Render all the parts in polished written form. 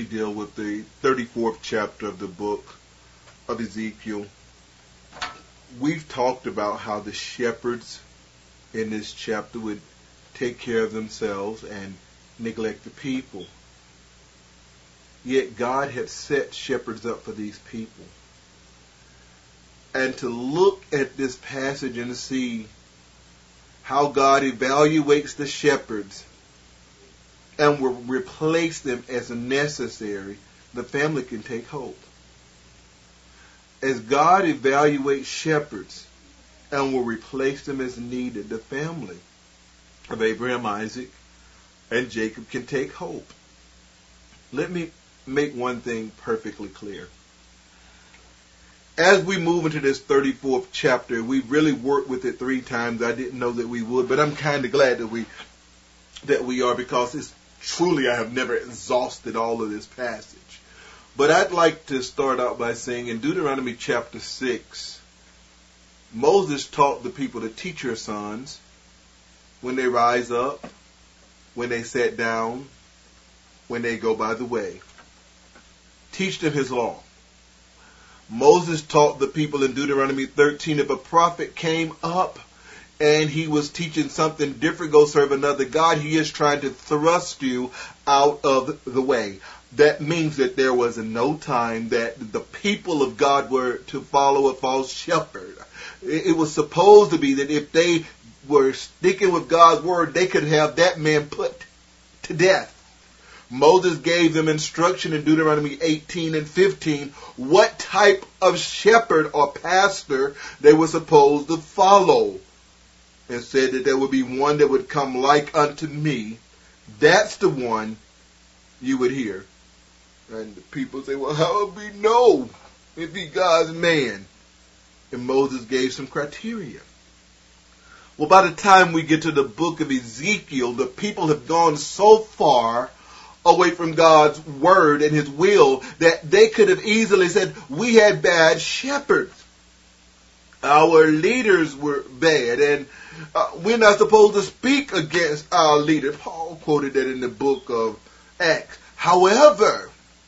we deal with the 34th chapter of the book of Ezekiel. We've talked about how the shepherds in this chapter would take care of themselves and neglect the people. Yet God had set shepherds up for these people. And to look at this passage and see how God evaluates the shepherds and will replace them as necessary, the family can take hope. As God evaluates shepherds and will replace them as needed, the family of Abraham, Isaac, and Jacob can take hope. Let me make one thing perfectly clear. As we move into this 34th chapter, we really worked with it 3 times. I didn't know that we would, but I'm kind of glad that we are, because it's truly, I have never exhausted all of this passage. But I'd like to start out by saying in Deuteronomy chapter 6, Moses taught the people to teach your sons when they rise up, when they sit down, when they go by the way. Teach them his law. Moses taught the people in Deuteronomy 13, if a prophet came up and he was teaching something different, go serve another god, he is trying to thrust you out of the way. That means that there was no time that the people of God were to follow a false shepherd. It was supposed to be that if they were sticking with God's word, they could have that man put to death. Moses gave them instruction in Deuteronomy 18 and 15 what type of shepherd or pastor they were supposed to follow, and said that there would be one that would come like unto me. That's the one you would hear. And the people say, well, how would we know if he God's man? And Moses gave some criteria. Well, by the time we get to the book of Ezekiel, the people have gone so far away from God's word and his will that they could have easily said, we had bad shepherds. Our leaders were bad, and we're not supposed to speak against our leader. Paul quoted that in the book of Acts. However,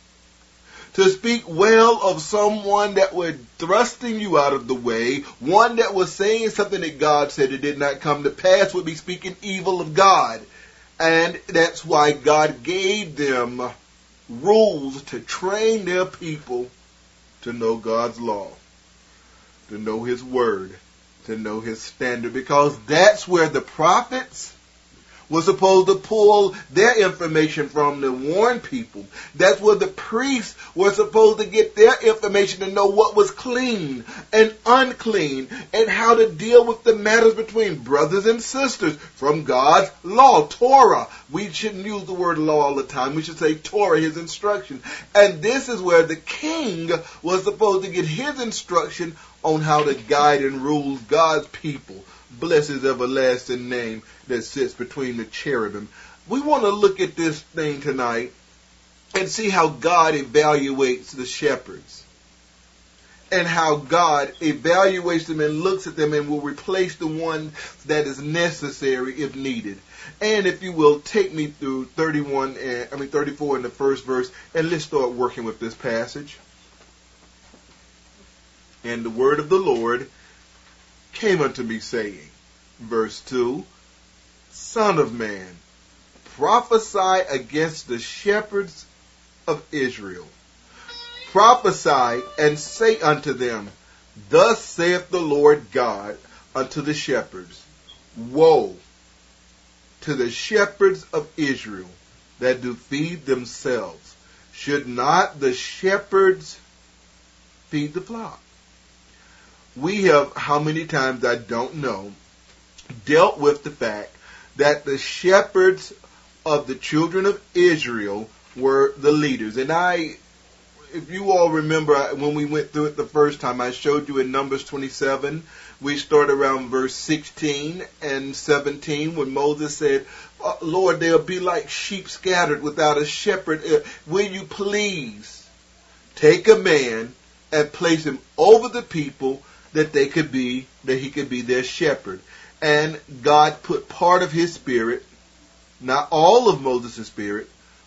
to speak well of someone that was thrusting you out of the way, one that was saying something that God said it did not come to pass, would be speaking evil of God. And that's why God gave them rules to train their people to know God's law, to know his word, to know his standard, because that's where the prophets were supposed to pull their information from to warn people. That's where the priests were supposed to get their information to know what was clean and unclean and how to deal with the matters between brothers and sisters from God's law, Torah. We shouldn't use the word law all the time. We should say Torah, his instruction. And this is where the king was supposed to get his instruction on how to guide and rule God's people. Bless his everlasting name that sits between the cherubim. We want to look at this thing tonight and see how God evaluates the shepherds, and how God evaluates them and looks at them and will replace the one that is necessary if needed. And if you will, take me through 34 in the first verse, and let's start working with this passage. And the word of the Lord came unto me, saying, verse 2, Son of man, prophesy against the shepherds of Israel. Prophesy and say unto them, Thus saith the Lord God unto the shepherds, Woe to the shepherds of Israel that do feed themselves. Should not the shepherds feed the flock? We have, how many times I don't know, dealt with the fact that the shepherds of the children of Israel were the leaders. And if you all remember when we went through it the first time, I showed you in Numbers 27, we start around verse 16 and 17 when Moses said, Lord, they'll be like sheep scattered without a shepherd. Will you please take a man and place him over the people that he could be their shepherd? And God put part of his spirit, not all of Moses' spirit,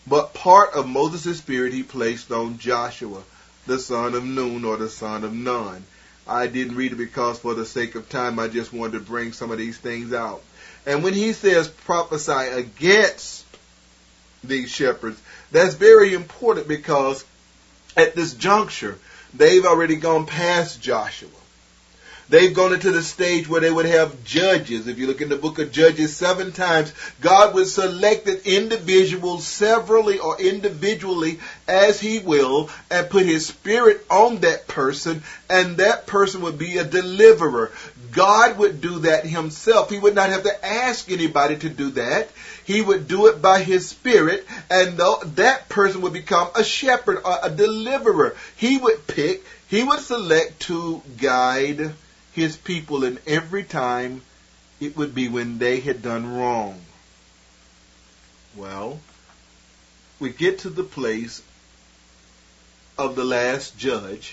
But part of Moses' spirit he placed on Joshua, the son of Nun, or the son of Nun. I didn't read it because for the sake of time I just wanted to bring some of these things out. And when he says prophesy against these shepherds, that's very important because at this juncture, they've already gone past Joshua. They've gone into the stage where they would have judges. If you look in the book of Judges, 7 times, God would select an individual severally or individually as he will and put his spirit on that person, and that person would be a deliverer. God would do that himself. He would not have to ask anybody to do that. He would do it by his spirit, and that person would become a shepherd or a deliverer. He would select to guide his people, and every time it would be when they had done wrong. Well, we get to the place of the last judge,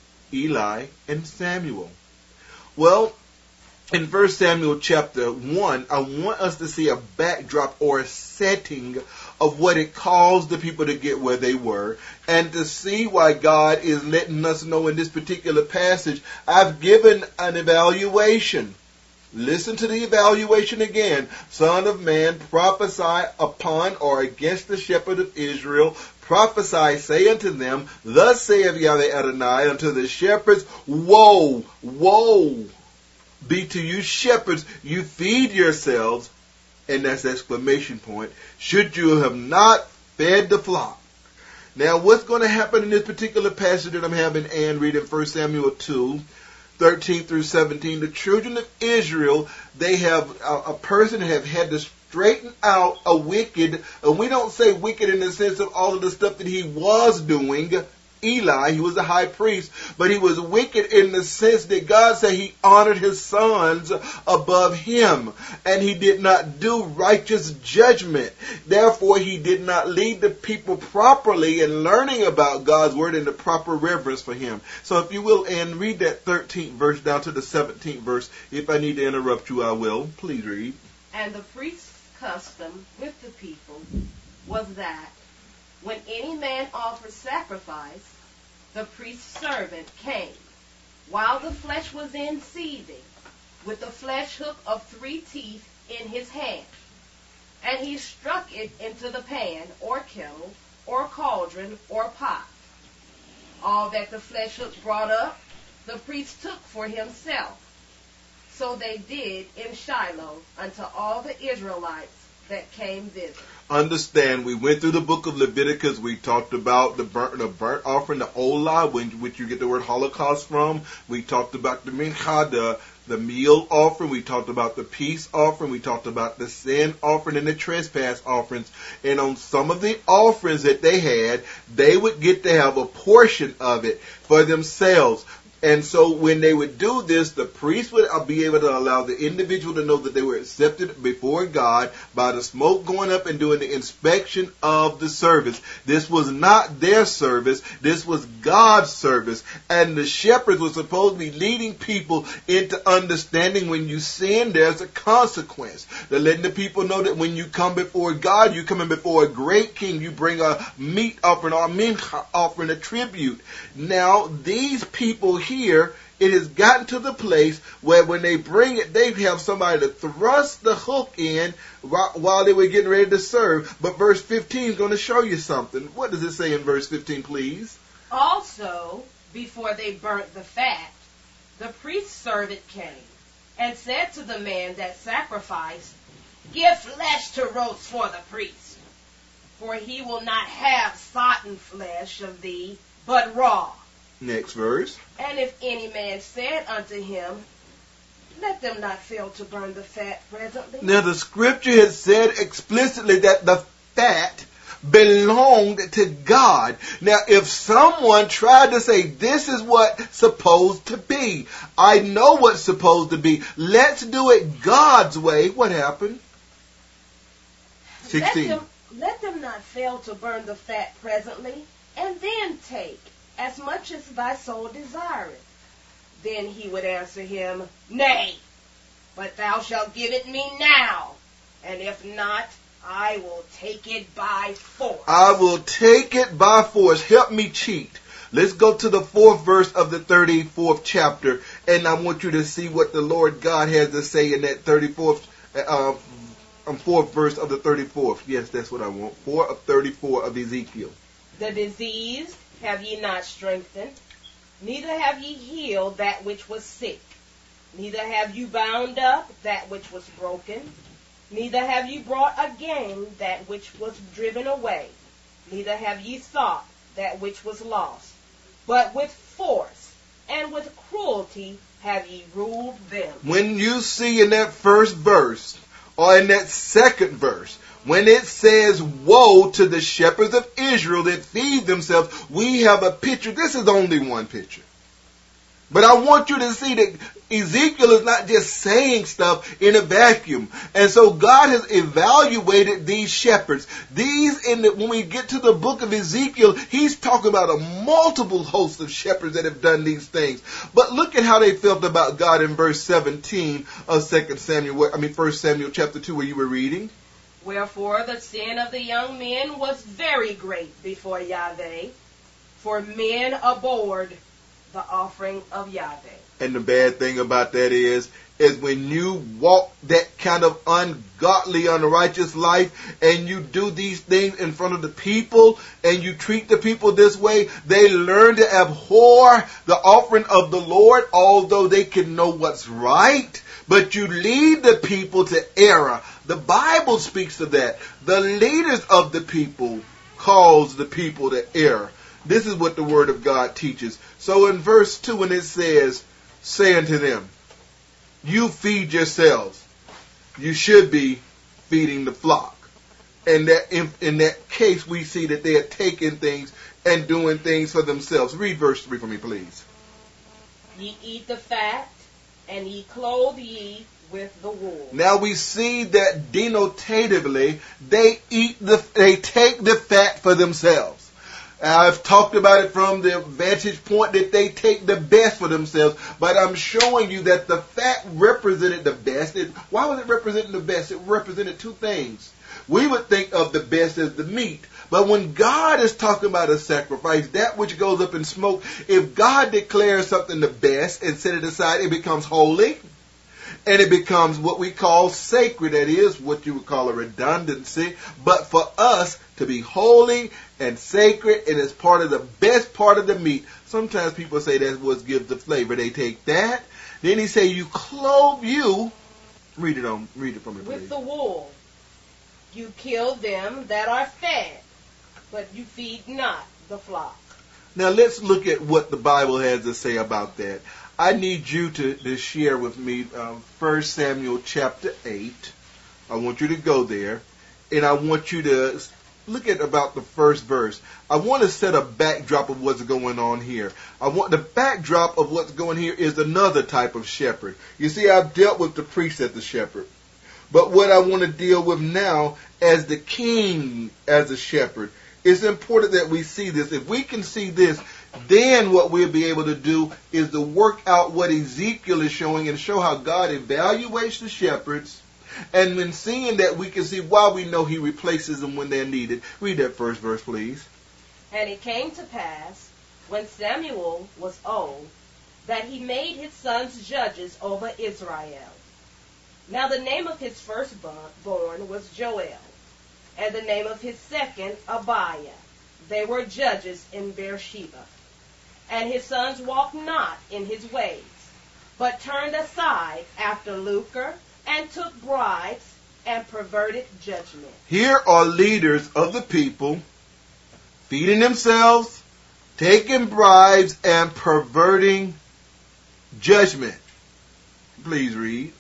Eli and Samuel. Well, in 1 Samuel chapter 1, I want us to see a backdrop or a setting of what it caused the people to get where they were, and to see why God is letting us know in this particular passage. I've given an evaluation. Listen to the evaluation again. Son of man, prophesy upon or against the shepherd of Israel. Prophesy, say unto them, thus saith Yahweh Adonai unto the shepherds, woe, woe be to you shepherds, you feed yourselves. And that's exclamation point. Should you have not fed the flock? Now, what's going to happen in this particular passage that I'm having Ann read in 1 Samuel 2, 13 through 17? The children of Israel, they have a person have had to straighten out a wicked, and we don't say wicked in the sense of all of the stuff that he was doing. Eli, he was a high priest, but he was wicked in the sense that God said he honored his sons above him, and he did not do righteous judgment. Therefore, he did not lead the people properly in learning about God's word and the proper reverence for him. So if you will, and read that 13th verse down to the 17th verse. If I need to interrupt you, I will. Please read. And the priest's custom with the people was that when any man offered sacrifice, the priest's servant came, while the flesh was in seething, with the flesh hook of 3 teeth in his hand. And he struck it into the pan, or kettle, or cauldron, or pot. All that the flesh hook brought up, the priest took for himself. So they did in Shiloh unto all the Israelites that came thither. Understand, we went through the book of Leviticus. We talked about the burnt offering, the olah, which you get the word Holocaust from. We talked about the mincha, the meal offering. We talked about the peace offering. We talked about the sin offering and the trespass offerings. And on some of the offerings that they had, they would get to have a portion of it for themselves. And so when they would do this, the priest would be able to allow the individual to know that they were accepted before God by the smoke going up and doing the inspection of the service. This was not their service. This was God's service. And the shepherds were supposed to be leading people into understanding when you sin, there's a consequence. They're letting the people know that when you come before God, you're coming before a great king. You bring a meat offering or a mincha offering, a tribute. Now, these people here, it has gotten to the place where when they bring it, they have somebody to thrust the hook in while they were getting ready to serve. But verse 15 is going to show you something. What does it say in verse 15, please? Also, before they burnt the fat, the priest's servant came and said to the man that sacrificed, Give flesh to roast for the priest, for he will not have sodden flesh of thee, but raw. Next verse. And if any man said unto him, Let them not fail to burn the fat presently. Now the scripture has said explicitly that the fat belonged to God. Now if someone tried to say this is what's supposed to be, I know what's supposed to be, let's do it God's way, what happened? 16. Let them not fail to burn the fat presently, and then take as much as thy soul desireth. Then he would answer him, Nay, but thou shalt give it me now, and if not, I will take it by force. I will take it by force. Help me cheat. Let's go to the 4th verse of the 34th chapter, and I want you to see what the Lord God has to say in that 4th verse of the 34th. Yes, that's what I want. 4 of 34 of Ezekiel. The diseased have ye not strengthened, neither have ye healed that which was sick, neither have you bound up that which was broken, neither have you brought again that which was driven away, neither have ye sought that which was lost, but with force and with cruelty have ye ruled them. When you see in that first verse, or in that second verse, when it says, woe to the shepherds of Israel that feed themselves, we have a picture. This is only one picture. But I want you to see that Ezekiel is not just saying stuff in a vacuum. And so God has evaluated these shepherds. When we get to the book of Ezekiel, he's talking about a multiple host of shepherds that have done these things. But look at how they felt about God in verse 17 of 1 Samuel chapter 2, where you were reading. Wherefore the sin of the young men was very great before Yahweh, for men abhorred the offering of Yahweh. And the bad thing about that is when you walk that kind of ungodly, unrighteous life, and you do these things in front of the people, and you treat the people this way, they learn to abhor the offering of the Lord, although they can know what's right. But you lead the people to error. The Bible speaks of that. The leaders of the people cause the people to err. This is what the Word of God teaches. So in verse 2, when it says, say unto them, you feed yourselves, you should be feeding the flock. And that in that case, we see that they are taking things and doing things for themselves. Read verse 3 for me, please. Ye eat the fat, and ye clothe ye with the wool. Now we see that denotatively, they take the fat for themselves. I've talked about it from the vantage point that they take the best for themselves, but I'm showing you that the fat represented the best. Why was it representing the best? It represented two things. We would think of the best as the meat, but when God is talking about a sacrifice, that which goes up in smoke, if God declares something the best and set it aside, it becomes holy. And it becomes what we call sacred. That is what you would call a redundancy. But for us to be holy and sacred, and it's part of the best part of the meat. Sometimes people say that's what gives the flavor. They take that. Then he say, you clothe you. Read it from me, please. With the wool. You kill them that are fed, but you feed not the flock. Now let's look at what the Bible has to say about that. I need you to share with me 1 Samuel chapter 8. I want you to go there. And I want you to look at about the first verse. I want to set a backdrop of what's going on here. The backdrop of what's going here is another type of shepherd. You see, I've dealt with the priest as the shepherd. But what I want to deal with now as the king as a shepherd, it's important that we see this. If we can see this, then what we'll be able to do is to work out what Ezekiel is showing and show how God evaluates the shepherds. And when seeing that, we can see why we know he replaces them when they're needed. Read that first verse, please. And it came to pass, when Samuel was old, that he made his sons judges over Israel. Now the name of his firstborn was Joel, and the name of his second Abiah. They were judges in Beersheba. And his sons walked not in his ways, but turned aside after lucre, and took bribes, and perverted judgment. Here are leaders of the people feeding themselves, taking bribes, and perverting judgment. Please read.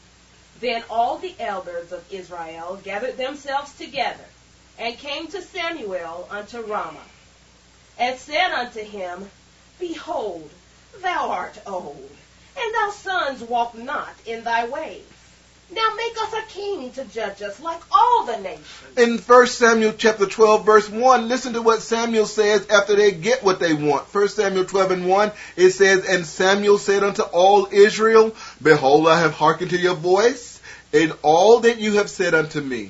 Then all the elders of Israel gathered themselves together, and came to Samuel unto Ramah, and said unto him, Behold, thou art old, and thy sons walk not in thy ways. Now make us a king to judge us like all the nations. In 1 Samuel chapter 12, verse 1, listen to what Samuel says after they get what they want. 1 Samuel 12 and 1, it says, And Samuel said unto all Israel, Behold, I have hearkened to your voice, in all that you have said unto me.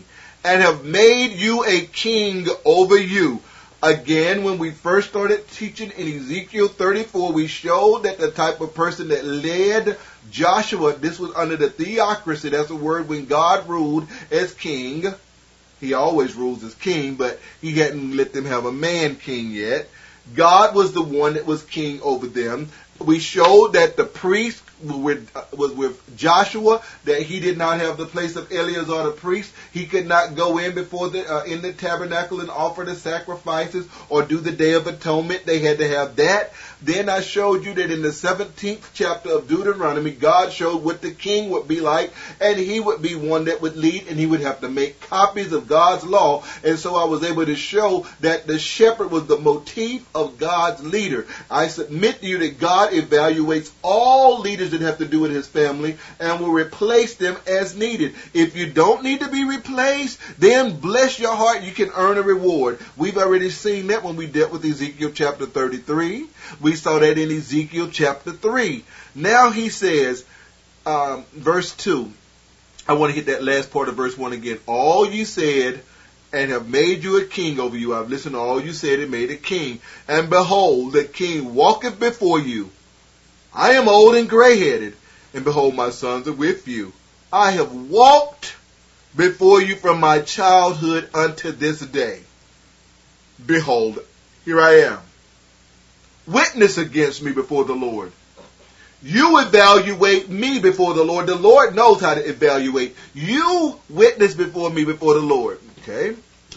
and have made you a king over you. Again, when we first started teaching in Ezekiel 34, we showed that the type of person that led Joshua, this was under the theocracy, that's a word when God ruled as king. He always rules as king, but he hadn't let them have a man king yet. God was the one that was king over them. We showed that the priest was with Joshua, that he did not have the place of Eleazar the priest. He could not go in before in the tabernacle and offer the sacrifices or do the Day of Atonement. They had to have that. Then I showed you that in the 17th chapter of Deuteronomy, God showed what the king would be like, and he would be one that would lead, and he would have to make copies of God's law. And so I was able to show that the shepherd was the motif of God's leader. I submit to you that God evaluates all leaders that have to do with his family and will replace them as needed. If you don't need to be replaced, then bless your heart, you can earn a reward. We've already seen that when we dealt with Ezekiel chapter 33. We saw that in Ezekiel chapter 3. Now he says, verse 2. I want to hit that last part of verse 1 again. All you said and have made you a king over you. I've listened to all you said and made a king. And behold, the king walketh before you. I am old and gray-headed, and behold, my sons are with you. I have walked before you from my childhood unto this day. Behold, here I am. Witness against me before the Lord. You evaluate me before the Lord. The Lord knows how to evaluate. You witness before me before the Lord. Okay?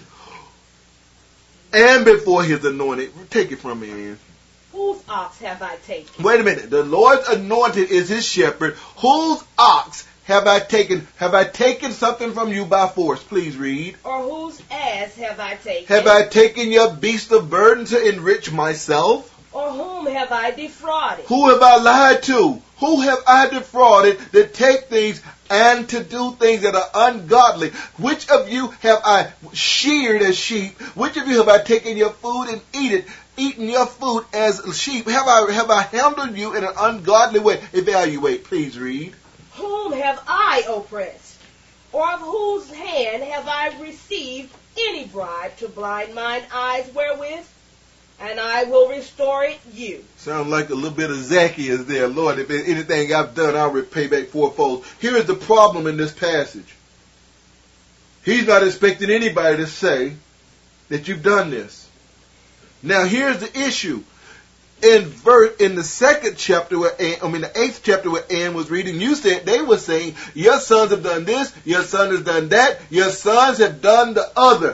And before his anointed. Take it from me, Ann. Whose ox have I taken? Wait a minute. The Lord's anointed is his shepherd. Whose ox have I taken? Have I taken something from you by force? Please read. Or whose ass have I taken? Have I taken your beast of burden to enrich myself? Or whom have I defrauded? Who have I lied to? Who have I defrauded to take things and to do things that are ungodly? Which of you have I sheared as sheep? Which of you have I taken your food and eaten your food as sheep? Have I handled you in an ungodly way? Evaluate, please read. Whom have I oppressed? Or of whose hand have I received any bribe to blind mine eyes wherewith? And I will restore it you. Sounds like a little bit of Zacchaeus there. Lord, if there's anything I've done, I'll repay back fourfold. Here is the problem in this passage. He's not expecting anybody to say that you've done this. Now here's the issue. In the second chapter, the 8th chapter where Ann was reading, you said they were saying, your sons have done this, your son has done that, your sons have done the other.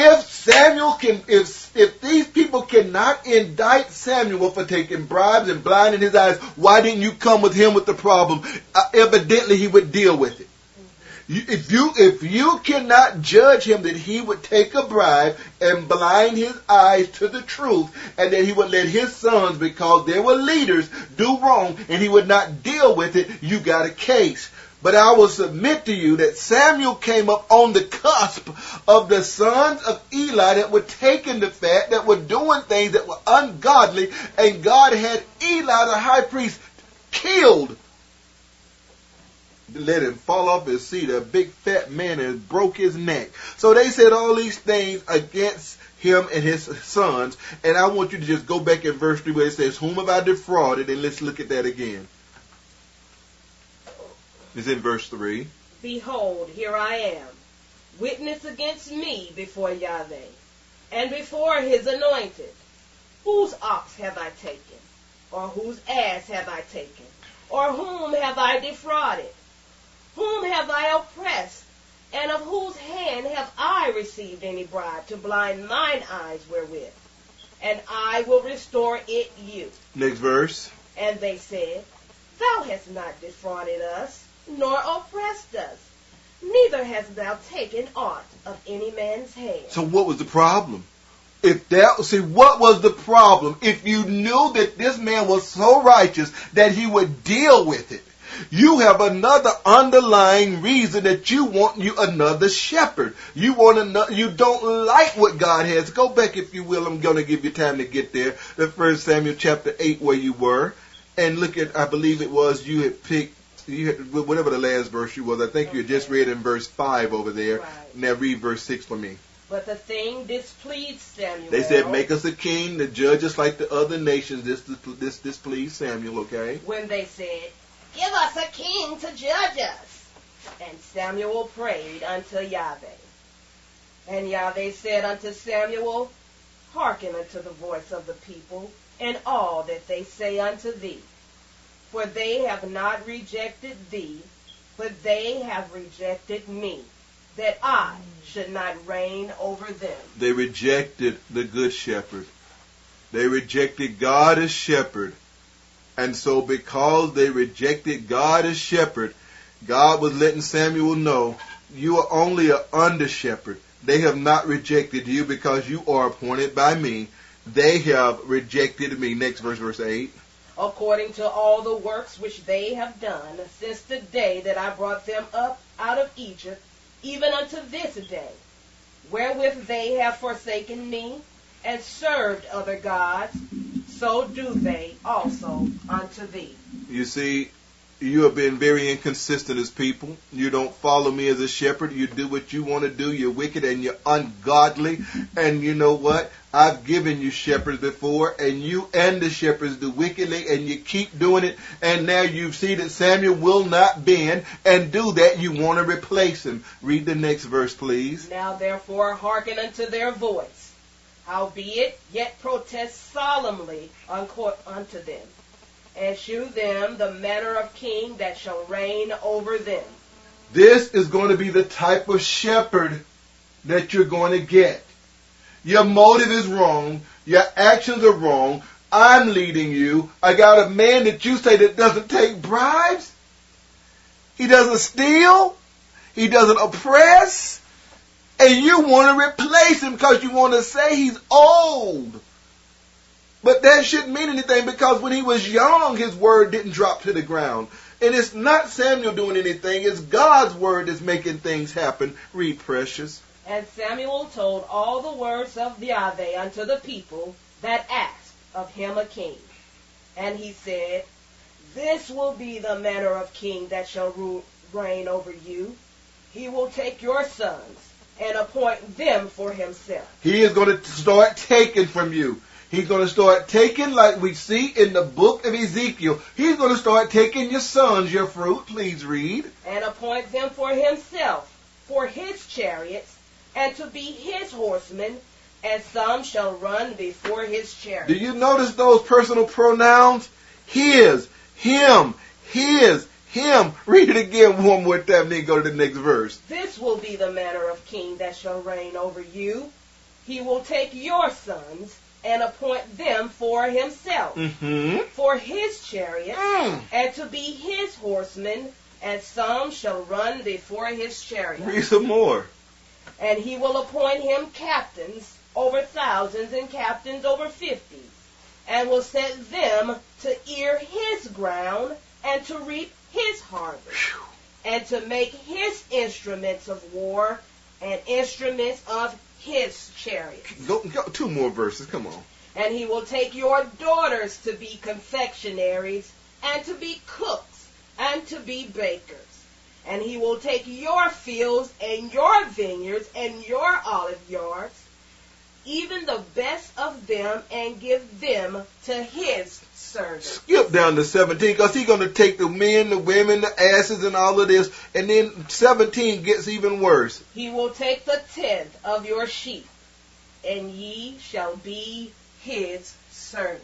If these people cannot indict Samuel for taking bribes and blinding his eyes, why didn't you come with him with the problem? Evidently he would deal with it. If you cannot judge him that he would take a bribe and blind his eyes to the truth, and that he would let his sons, because they were leaders, do wrong, and he would not deal with it, you got a case. But I will submit to you that Samuel came up on the cusp of the sons of Eli that were taking the fat, that were doing things that were ungodly, and God had Eli, the high priest, killed. Let him fall off his seat, a big fat man, and broke his neck. So they said all these things against him and his sons. And I want you to just go back in verse 3 where it says, whom have I defrauded? And let's look at that again. It's in verse 3. Behold, here I am. Witness against me before Yahweh, and before his anointed. Whose ox have I taken? Or whose ass have I taken? Or whom have I defrauded? Whom have I oppressed? And of whose hand have I received any bribe to blind mine eyes wherewith? And I will restore it you. Next verse. And they said, Thou hast not defrauded us, nor oppressed us, neither hast thou taken aught of any man's hand. So what was the problem? What was the problem? If you knew that this man was so righteous that he would deal with it, you have another underlying reason that you want you another shepherd. You don't like what God has. Go back, if you will. I'm going to give you time to get there. The 1 Samuel chapter 8 where you were. And look at, I believe it was, you had picked whatever the last verse you was, I think you just read in verse 5 over there. Right. Now read verse 6 for me. But the thing displeased Samuel. They said, make us a king to judge us like the other nations. This displeased Samuel, okay? When they said, give us a king to judge us. And Samuel prayed unto Yahweh. And Yahweh said unto Samuel, hearken unto the voice of the people, and all that they say unto thee. For they have not rejected thee, but they have rejected me, that I should not reign over them. They rejected the good shepherd. They rejected God as shepherd. And so because they rejected God as shepherd, God was letting Samuel know, you are only an under shepherd. They have not rejected you because you are appointed by me. They have rejected me. Next verse, verse 8. According to all the works which they have done since the day that I brought them up out of Egypt, even unto this day, wherewith they have forsaken me, and served other gods, so do they also unto thee. You see, you have been very inconsistent as people. You don't follow me as a shepherd. You do what you want to do. You're wicked and you're ungodly. And you know what? I've given you shepherds before, and you and the shepherds do wickedly, and you keep doing it. And now you see that Samuel will not bend and do that. You want to replace him. Read the next verse, please. Now therefore hearken unto their voice. Howbeit, yet protest solemnly unto them, and shew them the manner of king that shall reign over them. This is going to be the type of shepherd that you're going to get. Your motive is wrong. Your actions are wrong. I'm leading you. I got a man that you say that doesn't take bribes. He doesn't steal. He doesn't oppress. And you want to replace him because you want to say he's old. But that shouldn't mean anything because when he was young, his word didn't drop to the ground. And it's not Samuel doing anything. It's God's word that's making things happen. Read, precious. And Samuel told all the words of Yahweh unto the people that asked of him a king. And he said, this will be the manner of king that shall reign over you. He will take your sons and appoint them for himself. He is going to start taking from you. He's going to start taking, like we see in the book of Ezekiel. He's going to start taking your sons, your fruit. Please read. And appoint them for himself, for his chariots, and to be his horsemen, and some shall run before his chariots. Do you notice those personal pronouns? His, him, his, him. Read it again one more time, then go to the next verse. This will be the manner of king that shall reign over you. He will take your sons and appoint them for himself, for his chariots, and to be his horsemen, and some shall run before his chariots. Read some more. And he will appoint him captains over thousands and captains over 50s, and will set them to ear his ground and to reap his harvest, and to make his instruments of war and instruments of his chariots. Go, two more verses, come on. And he will take your daughters to be confectionaries, and to be cooks, and to be bakers. And he will take your fields and your vineyards and your olive yards, even the best of them, and give them to his servants. Skip down to 17, because he's going to take the men, the women, the asses, and all of this. And then 17 gets even worse. He will take the tenth of your sheep, and ye shall be his servants.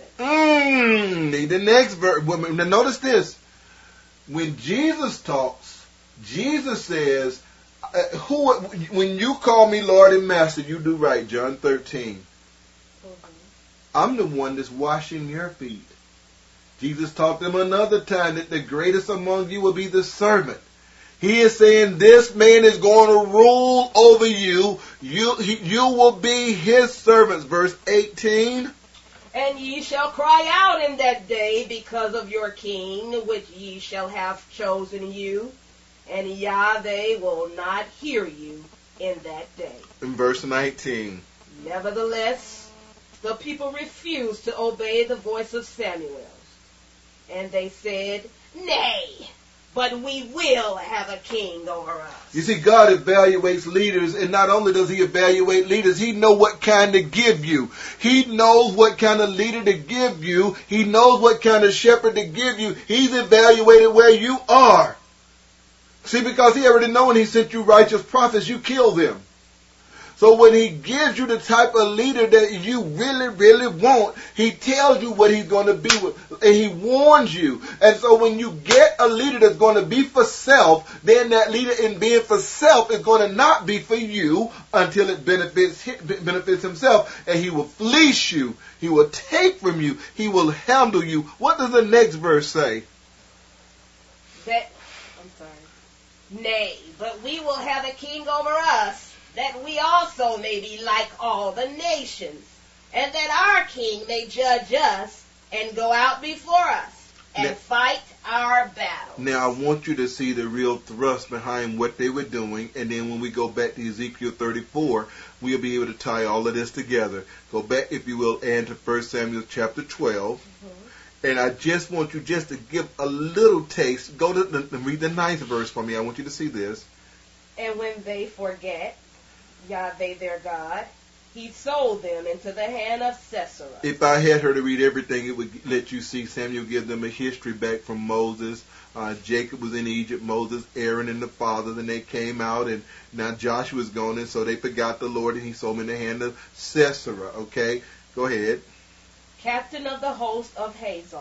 The next verse. Notice this. When Jesus talks, Jesus says, when you call me Lord and Master, you do right, John 13. I'm the one that's washing your feet. Jesus talked to him another time that the greatest among you will be the servant. He is saying this man is going to rule over you. You will be his servants. Verse 18. And ye shall cry out in that day because of your king, which ye shall have chosen you. And Yahweh will not hear you in that day. In verse 19. Nevertheless, the people refused to obey the voice of Samuel. And they said, Nay, but we will have a king over us. You see, God evaluates leaders, and not only does he evaluate leaders, he knows what kind to give you. He knows what kind of leader to give you. He knows what kind of shepherd to give you. He's evaluated where you are. See, because he already knows when he sent you righteous prophets, you kill them. So when he gives you the type of leader that you really, really want, he tells you what he's going to be with, and he warns you. And so when you get a leader that's going to be for self, then that leader in being for self is going to not be for you until it benefits himself. And he will fleece you. He will take from you. He will handle you. What does the next verse say? Nay, but we will have a king over us, that we also may be like all the nations, and that our king may judge us and go out before us and fight our battles. Now I want you to see the real thrust behind what they were doing, and then when we go back to Ezekiel 34, we'll be able to tie all of this together. Go back, if you will, and to 1 Samuel chapter 12. And I just want you just to give a little taste. Go to read the 9th verse for me. I want you to see this. And when they forget Yahweh their God, he sold them into the hand of Sisera. If I had her to read everything, it would let you see Samuel give them a history back from Moses. Jacob was in Egypt, Moses, Aaron, and the fathers, and they came out, and now Joshua's gone, and so they forgot the Lord, and he sold them in the hand of Sisera. Okay, go ahead. Captain of the host of Hazor,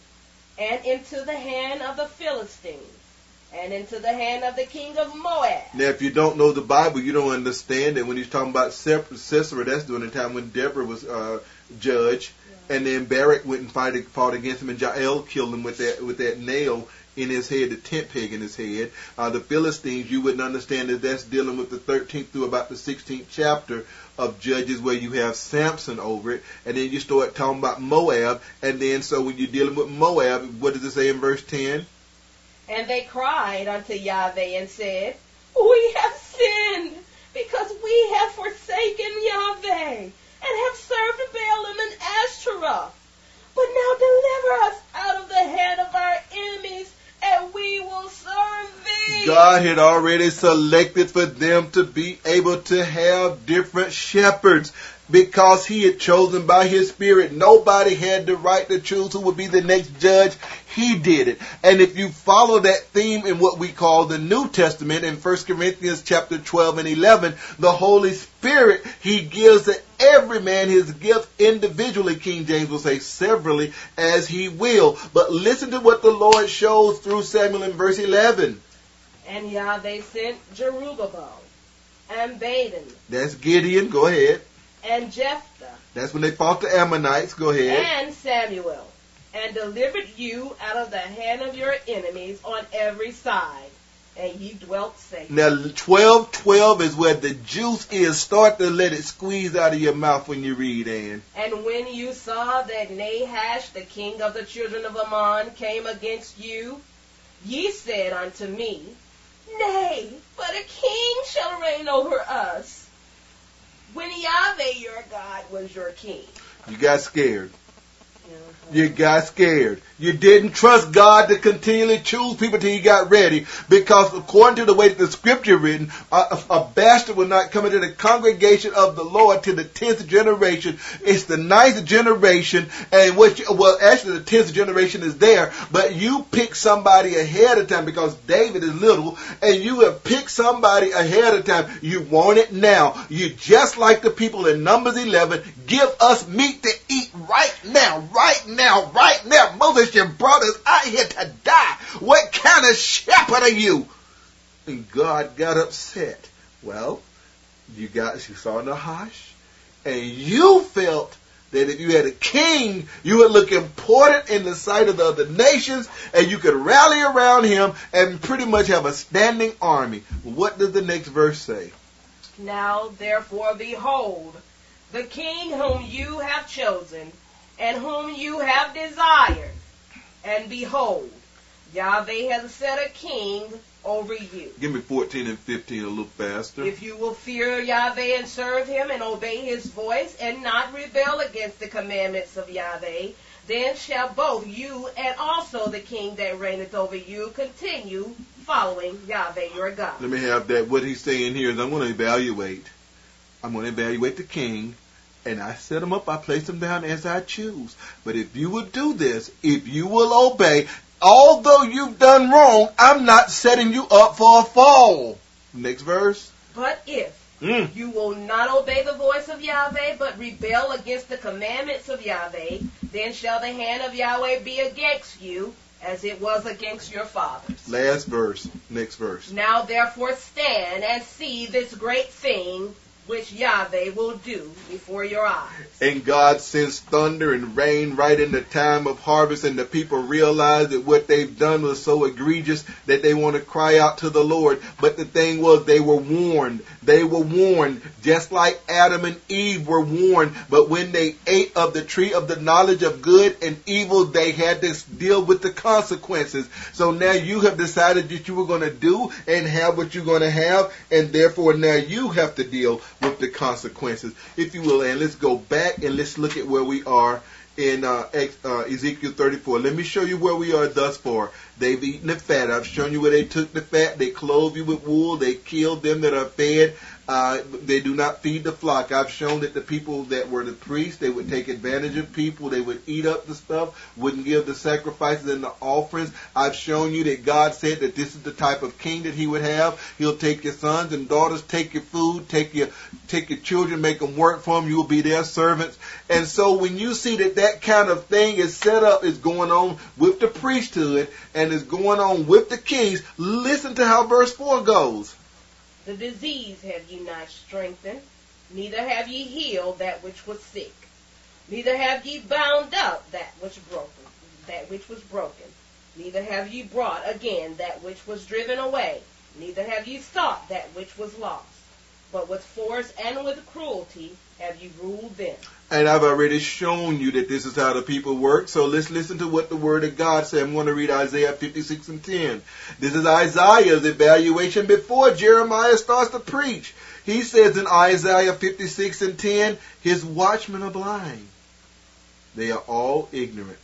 and into the hand of the Philistines, and into the hand of the king of Moab. Now, if you don't know the Bible, you don't understand that when he's talking about Sisera, that's during the time when Deborah was judge, and then Barak went and fought against him, and Jael killed him with that nail in his head, the tent peg in his head. The Philistines, you wouldn't understand that that's dealing with the 13th through about the 16th chapter of Judges, where you have Samson over it, and then you start talking about Moab, and then so when you're dealing with Moab, what does it say in verse 10? And they cried unto Yahweh and said, we have sinned, because we have forsaken Yahweh, and have served Baalim and Ashtaroth. But now deliver us out of the hand of our enemies, and we will serve thee. God had already selected for them to be able to have different shepherds, because he had chosen by his Spirit. Nobody had the right to choose who would be the next judge. He did it. And if you follow that theme in what we call the New Testament, in 1 Corinthians chapter 12 and 11, the Holy Spirit, he gives to every man his gift individually. King James will say severally, as he will. But listen to what the Lord shows through Samuel in verse 11. And Yahweh sent Jerubbaal and Baden. That's Gideon. Go ahead. And Jephthah. That's when they fought the Ammonites. Go ahead. And Samuel. And delivered you out of the hand of your enemies on every side. And ye dwelt safe. Now 12:12 is where the juice is. Start to let it squeeze out of your mouth when you read, Ann. And when you saw that Nahash, the king of the children of Ammon, came against you, ye said unto me, Nay, but a king shall reign over us, when Yahweh your God was your king. You got scared. You got scared. You didn't trust God to continually choose people till you got ready, because according to the way that the scripture written, a bastard will not come into the congregation of the Lord till the 10th generation. It's the 9th generation, and actually the 10th generation is there, but you pick somebody ahead of time, because David is little, and you have picked somebody ahead of time. You want it now. You just like the people in Numbers 11, give us meat to eat right now, right now, right now. Moses, you brought us out here to die. What kind of shepherd are you? And God got upset. Well, you saw Nahash, and you felt that if you had a king, you would look important in the sight of the other nations, and you could rally around him and pretty much have a standing army. What does the next verse say? Now, therefore, behold, the king whom you have chosen, and whom you have desired, and behold, Yahweh has set a king over you. Give me 14 and 15 a little faster. If you will fear Yahweh and serve him and obey his voice and not rebel against the commandments of Yahweh, then shall both you and also the king that reigneth over you continue following Yahweh your God. Let me have that. What he's saying here is I'm going to evaluate the king, and I set him up, I place him down as I choose. But if you will do this, if you will obey, although you've done wrong, I'm not setting you up for a fall. Next verse. But if you will not obey the voice of Yahweh, but rebel against the commandments of Yahweh, then shall the hand of Yahweh be against you, as it was against your fathers. Last verse. Next verse. Now therefore stand and see this great thing which Yahweh will do before your eyes. And God sends thunder and rain right in the time of harvest, and the people realize that what they've done was so egregious that they want to cry out to the Lord. But the thing was, they were warned. They were warned, just like Adam and Eve were warned. But when they ate of the tree of the knowledge of good and evil, they had to deal with the consequences. So now you have decided that you were going to do and have what you're going to have, and therefore now you have to deal with the consequences, if you will. And let's go back and let's look at where we are in Ezekiel 34. Let me show you where we are thus far. They've eaten the fat. I've shown you where they took the fat. They clothe you with wool. They killed them that are fed. They do not feed the flock. I've shown that the people that were the priests, they would take advantage of people. They would eat up the stuff, wouldn't give the sacrifices and the offerings. I've shown you that God said that this is the type of king that he would have. He'll take your sons and daughters, take your food, take your children, make them work for him. You will be their servants. And so when you see that that kind of thing is set up, is going on with the priesthood and is going on with the kings, listen to how verse 4 goes. The disease have ye not strengthened, neither have ye healed that which was sick, neither have ye bound up that which was broken, neither have ye brought again that which was driven away, neither have ye sought that which was lost, but with force and with cruelty have ye ruled them. And I've already shown you that this is how the people work. So let's listen to what the Word of God says. I'm going to read Isaiah 56 and 10. This is Isaiah's evaluation before Jeremiah starts to preach. He says in Isaiah 56 and 10, his watchmen are blind. They are all ignorant.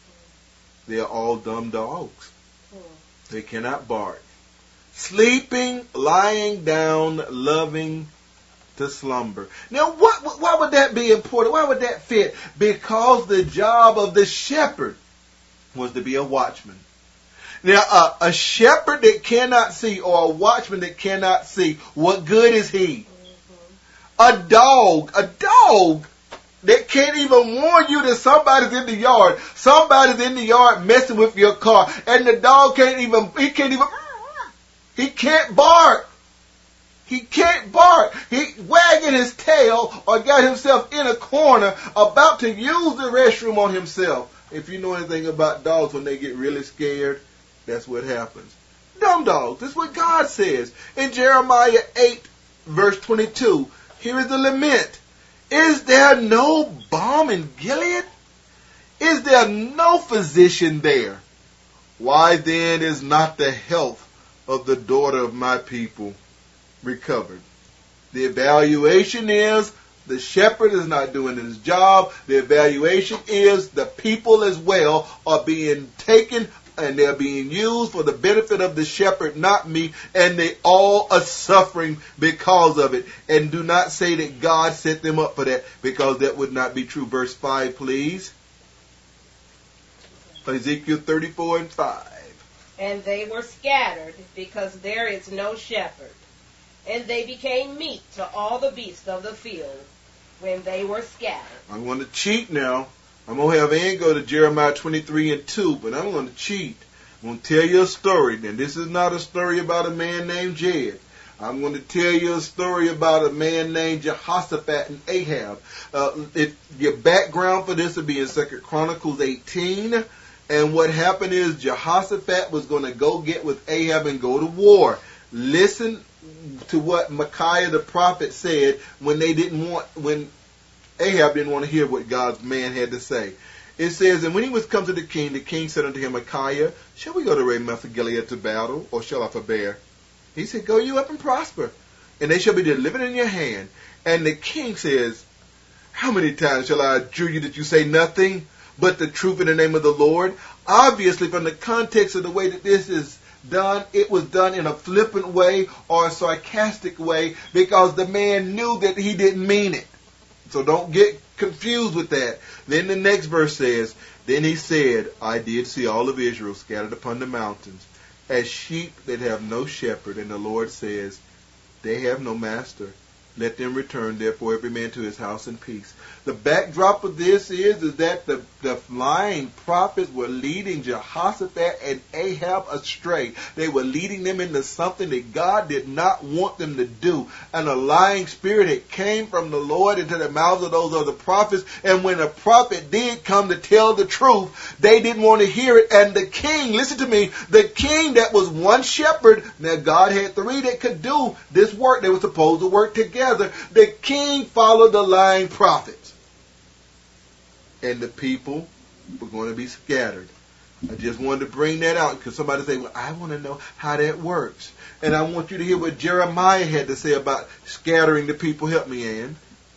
They are all dumb dogs. They cannot bark. Sleeping, lying down, loving to slumber. Now, why would that be important? Why would that fit? Because the job of the shepherd was to be a watchman. Now, a shepherd that cannot see, or a watchman that cannot see, what good is he? A dog that can't even warn you that somebody's in the yard. Somebody's in the yard messing with your car, and the dog he can't bark. He can't bark. He wagging his tail or got himself in a corner about to use the restroom on himself. If you know anything about dogs, when they get really scared, that's what happens. Dumb dogs. That's what God says. In Jeremiah 8, verse 22, here is the lament. Is there no balm in Gilead? Is there no physician there? Why then is not the health of the daughter of my people recovered? The evaluation is the shepherd is not doing his job. The evaluation is the people as well are being taken and they're being used for the benefit of the shepherd, not me, and they all are suffering because of it. And do not say that God set them up for that, because that would not be true. Verse 5, please. Ezekiel 34 and 5. And they were scattered because there is no shepherd. And they became meat to all the beasts of the field when they were scattered. I'm going to cheat now. I'm going to have Ann go to Jeremiah 23 and 2, but I'm going to cheat. I'm going to tell you a story. And this is not a story about a man named Jed. I'm going to tell you a story about a man named Jehoshaphat and Ahab. Your background for this will be in 2 Chronicles 18. And what happened is Jehoshaphat was going to go get with Ahab and go to war. Listen to what Micaiah the prophet said when Ahab didn't want to hear what God's man had to say. It says, and when he was come to the king said unto him, Micaiah, shall we go to Ramoth of Gilead to battle, or shall I forbear? He said, go you up and prosper, and they shall be delivered in your hand. And the king says, how many times shall I adjure you that you say nothing but the truth in the name of the Lord? Obviously, from the context of the way that this is done, it was done in a flippant way or a sarcastic way, because the man knew that he didn't mean it. So don't get confused with that. Then the next verse says, then he said, I did see all of Israel scattered upon the mountains, as sheep that have no shepherd. And the Lord says, they have no master. Let them return, therefore, every man to his house in peace. The backdrop of this is that the lying prophets were leading Jehoshaphat and Ahab astray. They were leading them into something that God did not want them to do. And a lying spirit had came from the Lord into the mouths of those other prophets. And when a prophet did come to tell the truth, they didn't want to hear it. And the king, listen to me, the king that was one shepherd, now God had three that could do this work. They were supposed to work together. The king followed the lying prophets, and the people were going to be scattered. I just wanted to bring that out because somebody say, well, I want to know how that works. And I want you to hear what Jeremiah had to say about scattering the people. Help me, Ann.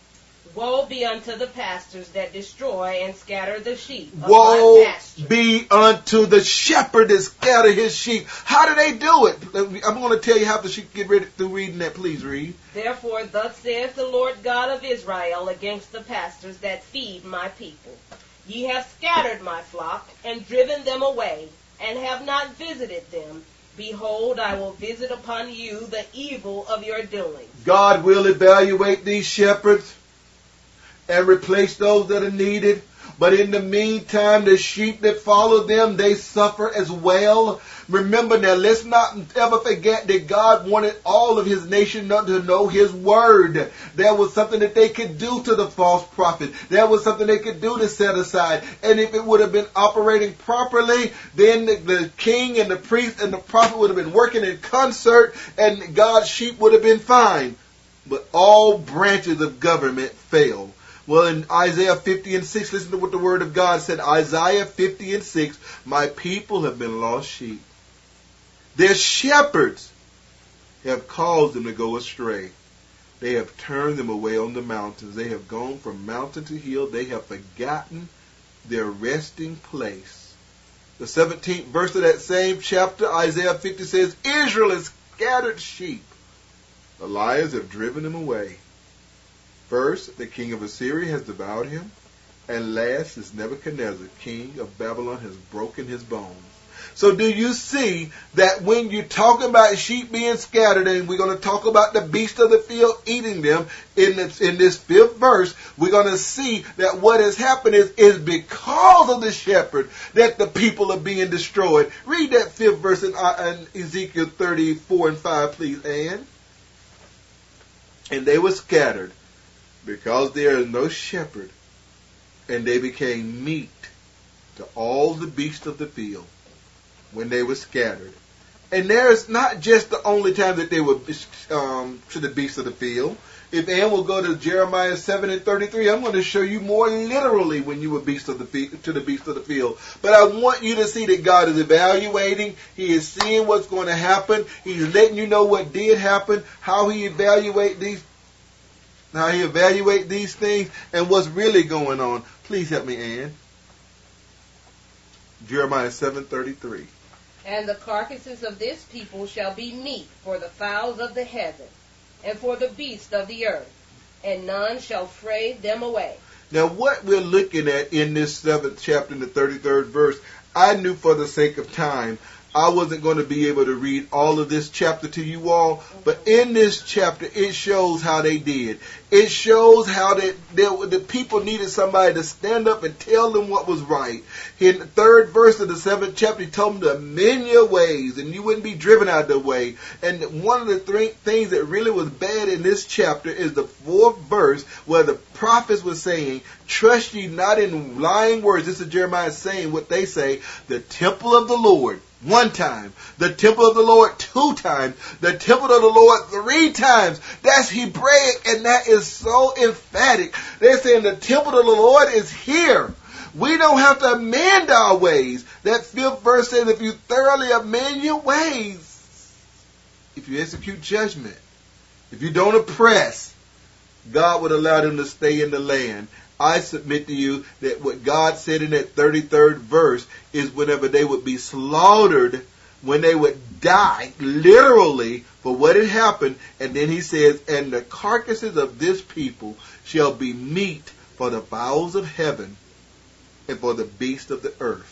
Woe be unto the pastors that destroy and scatter the sheep of Woe my pasture. be unto the shepherd that scatter his sheep. How do they do it? I'm going to tell you how the sheep get ready through reading that. Please read. Therefore thus saith the Lord God of Israel against the pastors that feed my people. Ye have scattered my flock and driven them away, and have not visited them. Behold, I will visit upon you the evil of your doings. God will evaluate these shepherds and replace those that are needed. But in the meantime, the sheep that follow them, they suffer as well. Remember now, let's not ever forget that God wanted all of his nation to know his word. There was something that they could do to the false prophet. There was something they could do to set aside. And if it would have been operating properly, then the king and the priest and the prophet would have been working in concert, and God's sheep would have been fine. But all branches of government failed. Well, in Isaiah 50 and 6, listen to what the word of God said. Isaiah 50 and 6, my people have been lost sheep. Their shepherds have caused them to go astray. They have turned them away on the mountains. They have gone from mountain to hill. They have forgotten their resting place. The 17th verse of that same chapter, Isaiah 50, says, Israel is scattered sheep. The lions have driven them away. First, the king of Assyria has devoured him, and last is Nebuchadnezzar, king of Babylon, has broken his bones. So do you see that when you talk about sheep being scattered, and we're going to talk about the beast of the field eating them in this fifth verse, we're going to see that what has happened is because of the shepherd that the people are being destroyed. Read that fifth verse in Ezekiel 34 and 5, please, Ann. And they were scattered because there is no shepherd, and they became meat to all the beasts of the field when they were scattered. And there's not just the only time that they were to the beasts of the field. If Ann will go to Jeremiah 7 and 33, I'm going to show you more literally when you were to the beast of the field. But I want you to see that God is evaluating. He is seeing what's going to happen. He's letting you know what did happen, how he evaluate these things, and what's really going on. Please help me, Ann. Jeremiah 7:33. And the carcasses of this people shall be meat for the fowls of the heaven, and for the beasts of the earth, and none shall fray them away. Now what we're looking at in this 7th chapter in the 33rd verse, I knew for the sake of time I wasn't going to be able to read all of this chapter to you all, but in this chapter it shows how they did. It shows how the people needed somebody to stand up and tell them what was right. In the 3rd verse of the 7th chapter, he told them to amend your ways, and you wouldn't be driven out of the way. And one of the things that really was bad in this chapter is the 4th verse, where the prophets were saying, trust ye not in lying words. This is Jeremiah saying what they say, the temple of the Lord, 1 time. The temple of the Lord 2 times. The temple of the Lord 3 times. That's Hebraic, and that is so emphatic. They're saying the temple of the Lord is here. We don't have to amend our ways. That 5th verse says, if you thoroughly amend your ways, if you execute judgment, if you don't oppress, God would allow them to stay in the land. I submit to you that what God said in that 33rd verse is whenever they would be slaughtered, when they would die, literally, for what had happened. And then he says, and the carcasses of this people shall be meat for the fowls of heaven and for the beasts of the earth.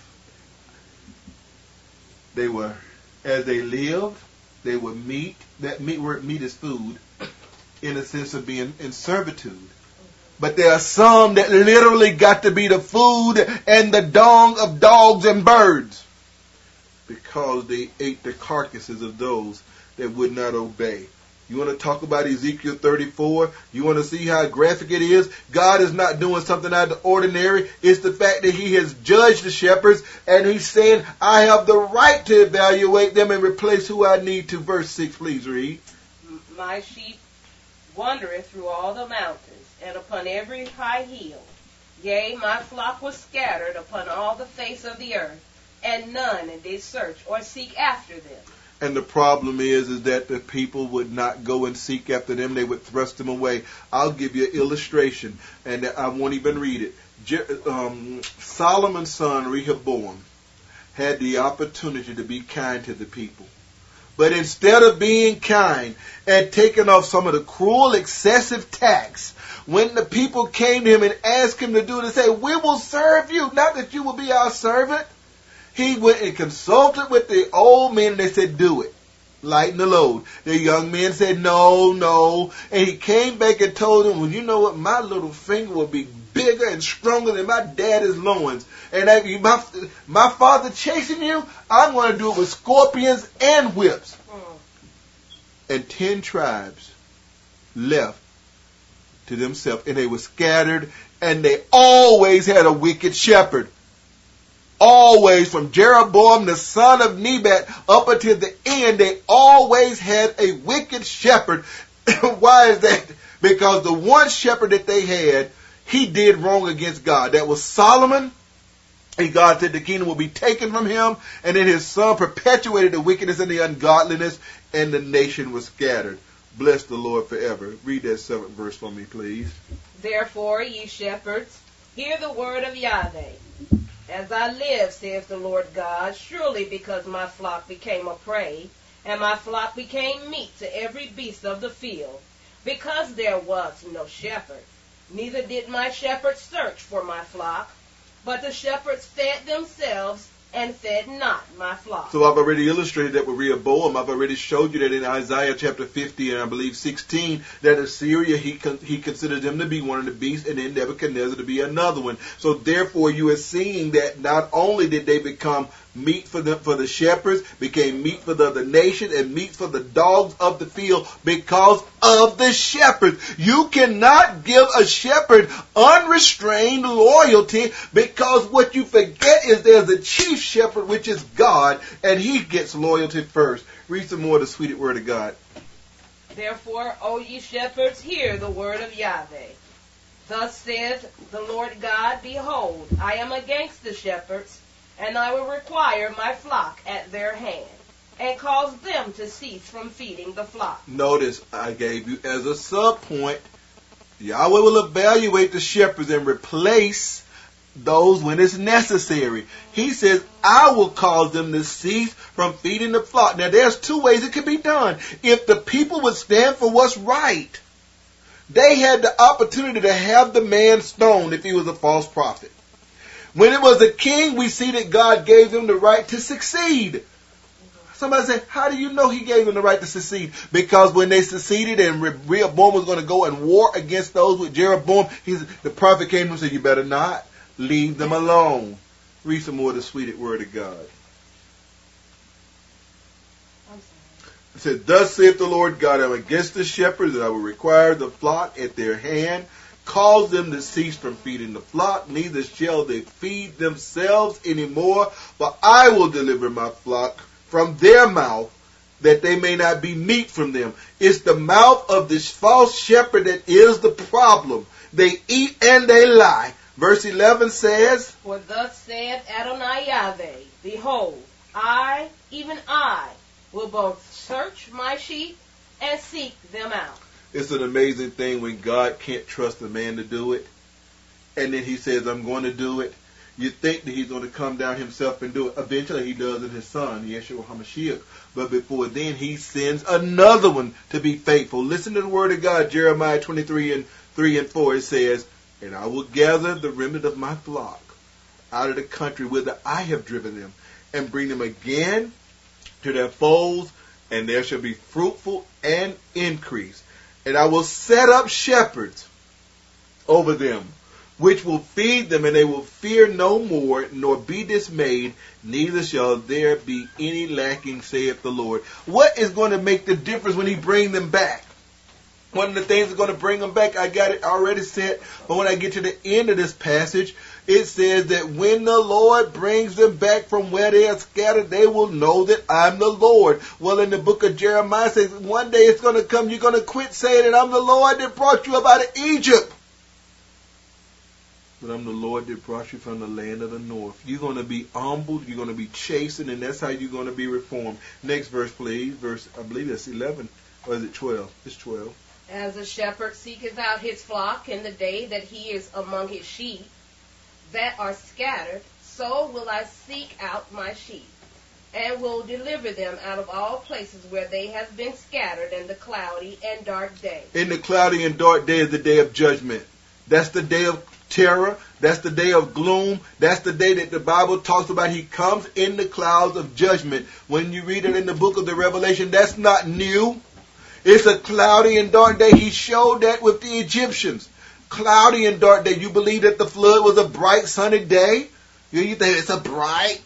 They were, as they lived, they were meat. That word meat is food, in a sense of being in servitude. But there are some that literally got to be the food and the dung of dogs and birds, because they ate the carcasses of those that would not obey. You want to talk about Ezekiel 34? You want to see how graphic it is? God is not doing something out of the ordinary. It's the fact that he has judged the shepherds, and he's saying, I have the right to evaluate them and replace who I need to. Verse 6, please read. My sheep wandereth through all the mountains, and upon every high hill. Yea, my flock was scattered upon all the face of the earth, and none did search or seek after them. And the problem is that the people would not go and seek after them. They would thrust them away. I'll give you an illustration, and I won't even read it. Solomon's son, Rehoboam, had the opportunity to be kind to the people. But instead of being kind and taking off some of the cruel, excessive tax, when the people came to him and asked him to do it, and say, we will serve you, not that you will be our servant. He went and consulted with the old men, and they said, do it. Lighten the load. The young men said, no. And he came back and told them, well, you know what? My little finger will be bigger and stronger than my daddy's loins. And my father chasing you, I'm going to do it with scorpions and whips. And 10 tribes left to themselves, and they were scattered, and they always had a wicked shepherd. Always, from Jeroboam the son of Nebat up until the end, they always had a wicked shepherd. Why is that? Because the one shepherd that they had, he did wrong against God. That was Solomon. And God said the kingdom will be taken from him. And then his son perpetuated the wickedness and the ungodliness, and the nation was scattered. Bless the Lord forever. Read that 7th verse for me, please. Therefore, ye shepherds, hear the word of Yahweh. As I live, saith the Lord God, surely because my flock became a prey, and my flock became meat to every beast of the field, because there was no shepherd, neither did my shepherds search for my flock, but the shepherds fed themselves and fed not my flock. So I've already illustrated that with Rehoboam. I've already showed you that in Isaiah chapter 50 and I believe 16, that Assyria, he considered them to be one of the beasts, and then Nebuchadnezzar to be another one. So therefore you are seeing that not only did they become meat for the shepherds, became meat for the other nation, and meat for the dogs of the field because of the shepherds. You cannot give a shepherd unrestrained loyalty, because what you forget is there's a chief shepherd, which is God, and he gets loyalty first. Read some more of the sweet word of God. Therefore, O ye shepherds, hear the word of Yahweh. Thus saith the Lord God, behold, I am against the shepherds, and I will require my flock at their hand, and cause them to cease from feeding the flock. Notice I gave you as a sub-point, Yahweh will evaluate the shepherds and replace those when it's necessary. He says, I will cause them to cease from feeding the flock. Now there's 2 ways it can be done. If the people would stand for what's right, they had the opportunity to have the man stoned if he was a false prophet. When it was a king, we see that God gave them the right to succeed. Somebody said, how do you know he gave them the right to succeed? Because when they succeeded and Rehoboam was going to go and war against those with Jeroboam, the prophet came to him and said, you better not. Leave them alone. Read some more of the sweet word of God. It said, thus saith the Lord God, I am against the shepherds, and I will require the flock at their hand. Cause them to cease from feeding the flock, neither shall they feed themselves anymore, but I will deliver my flock from their mouth, that they may not be meat from them. It's the mouth of this false shepherd that is the problem. They eat and they lie. Verse 11 says, For thus saith Adonai Yahweh, Behold, I, even I, will both search my sheep and seek them out. It's an amazing thing when God can't trust a man to do it, and then he says, I'm going to do it. You think that he's going to come down himself and do it. Eventually he does it his son, Yeshua HaMashiach. But before then, he sends another one to be faithful. Listen to the word of God, Jeremiah 23 and 3 and 4. It says, And I will gather the remnant of my flock out of the country whither I have driven them, and bring them again to their folds, and there shall be fruitful and increase. And I will set up shepherds over them, which will feed them, and they will fear no more, nor be dismayed, neither shall there be any lacking, saith the Lord. What is going to make the difference when he brings them back? One of the things that's going to bring them back, I got it already said, but when I get to the end of this passage, it says that when the Lord brings them back from where they are scattered, they will know that I'm the Lord. Well, in the book of Jeremiah, it says one day it's going to come, you're going to quit saying that I'm the Lord that brought you up out of Egypt. But I'm the Lord that brought you from the land of the north. You're going to be humbled, you're going to be chastened, and that's how you're going to be reformed. Next verse, please. Verse, I believe that's 11, or is it 12? It's 12. As a shepherd seeketh out his flock in the day that he is among his sheep that are scattered, so will I seek out my sheep, and will deliver them out of all places where they have been scattered in the cloudy and dark day. In the cloudy and dark day is the day of judgment. That's the day of terror. That's the day of gloom. That's the day that the Bible talks about. He comes in the clouds of judgment. When you read it in the book of the Revelation, that's not new. It's a cloudy and dark day. He showed that with the Egyptians. Cloudy and dark day. You believe that the flood was a bright sunny day? You think it's a bright,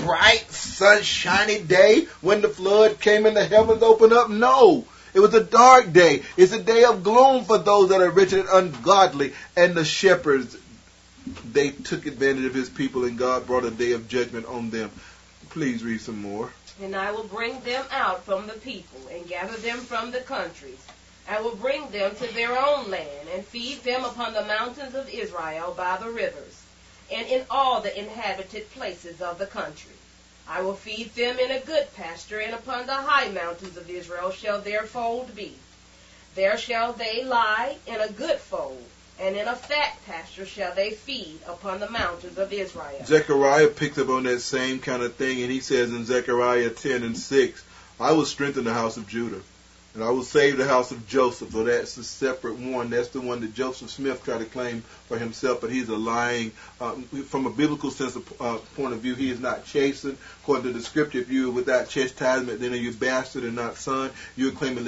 sunshiny day when the flood came and the heavens opened up? No. It was a dark day. It's a day of gloom for those that are rich and ungodly. And the shepherds, they took advantage of his people, and God brought a day of judgment on them. Please read some more. And I will bring them out from the people, and gather them from the countries. I will bring them to their own land, and feed them upon the mountains of Israel by the rivers, and in all the inhabited places of the country. I will feed them in a good pasture, and upon the high mountains of Israel shall their fold be. There shall they lie in a good fold, and in a fat pasture shall they feed upon the mountains of Israel. Zechariah picks up on that same kind of thing, and he says in Zechariah 10 and 6, I will strengthen the house of Judah, and I will save the house of Joseph. So that's a separate one. That's the one that Joseph Smith tried to claim for himself, but he's a lying. From a biblical sense of point of view, he is not chastened. According to the scripture, if you are without chastisement, then are you bastard and not son. You are claiming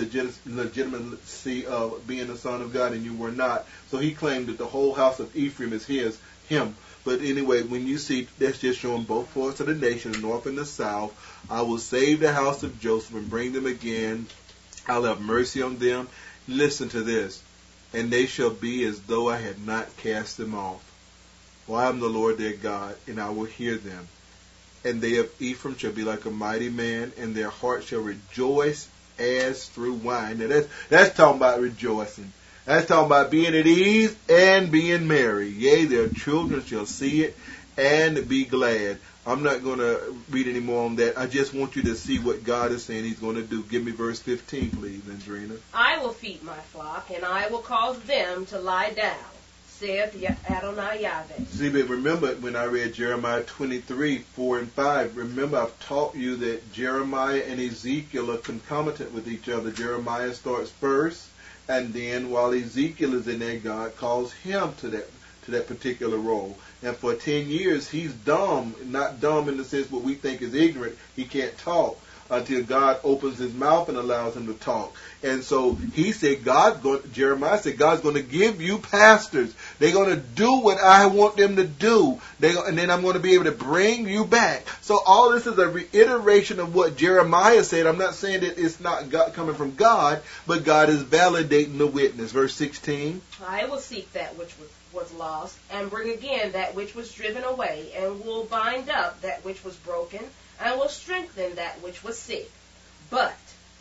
legitimacy of being the son of God, and you were not. So he claimed that the whole house of Ephraim is him. But anyway, when you see, that's just showing both parts of the nation, the north and the south. I will save the house of Joseph and bring them again. I'll have mercy on them. Listen to this. And they shall be as though I had not cast them off. For I am the Lord their God, and I will hear them. And they of Ephraim shall be like a mighty man, and their heart shall rejoice as through wine. Now that's talking about rejoicing. That's talking about being at ease and being merry. Yea, their children shall see it and be glad. I'm not going to read any more on that. I just want you to see what God is saying he's going to do. Give me verse 15, please, Andrina. I will feed my flock, and I will cause them to lie down, saith Adonai Yahweh. See, but remember when I read Jeremiah 23, 4 and 5, remember I've taught you that Jeremiah and Ezekiel are concomitant with each other. Jeremiah starts first, and then while Ezekiel is in there, God calls him to that particular role. And for 10 years, he's dumb, not dumb in the sense what we think is ignorant. He can't talk until God opens his mouth and allows him to talk. And so he said, Jeremiah said, God's going to give you pastors. They're going to do what I want them to do. And then I'm going to be able to bring you back. So all this is a reiteration of what Jeremiah said. I'm not saying that it's not God, coming from God, but God is validating the witness. Verse 16. I will seek that which was lost, and bring again that which was driven away, and will bind up that which was broken, and will strengthen that which was sick. But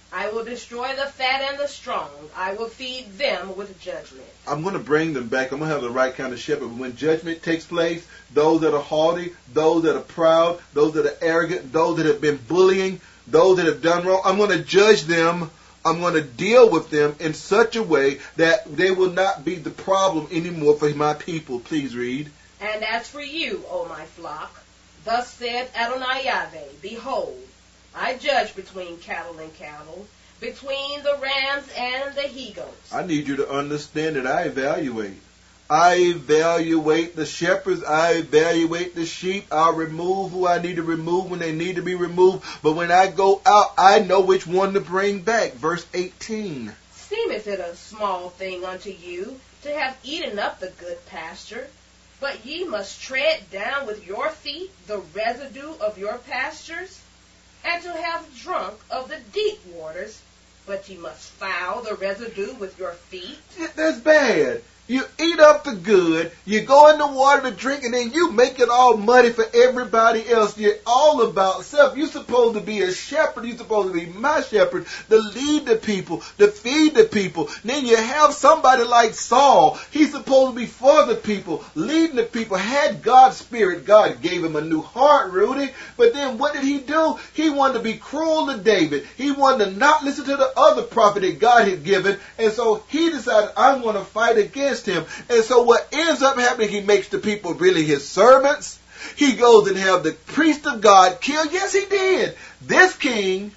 I will destroy the fat and the strong. I will feed them with judgment. I'm going to bring them back. I'm going to have the right kind of shepherd. When judgment takes place, those that are haughty, those that are proud, those that are arrogant, those that have been bullying, those that have done wrong, I'm going to judge them. I'm going to deal with them in such a way that they will not be the problem anymore for my people. Please read. And as for you, O my flock, thus saith Adonai Yahweh, behold, I judge between cattle and cattle, between the rams and the he-goats. I need you to understand that I evaluate. I evaluate the shepherds. I evaluate the sheep. I remove who I need to remove when they need to be removed. But when I go out, I know which one to bring back. Verse 18. Seemeth it a small thing unto you to have eaten up the good pasture, but ye must tread down with your feet the residue of your pastures, and to have drunk of the deep waters, but ye must foul the residue with your feet. That's bad. You eat up the good, you go in the water to drink, and then you make it all muddy for everybody else. You're all about self. You're supposed to be a shepherd. You're supposed to be my shepherd, to lead the people, to feed the people. Then you have somebody like Saul. He's supposed to be for the people, leading the people. Had God's spirit, God gave him a new heart, Rudy. But then what did he do? He wanted to be cruel to David. He wanted to not listen to the other prophet that God had given. And so he decided, I'm going to fight against him. And so what ends up happening, he makes the people really his servants. He goes and have the priest of God killed. Yes, he did. This king,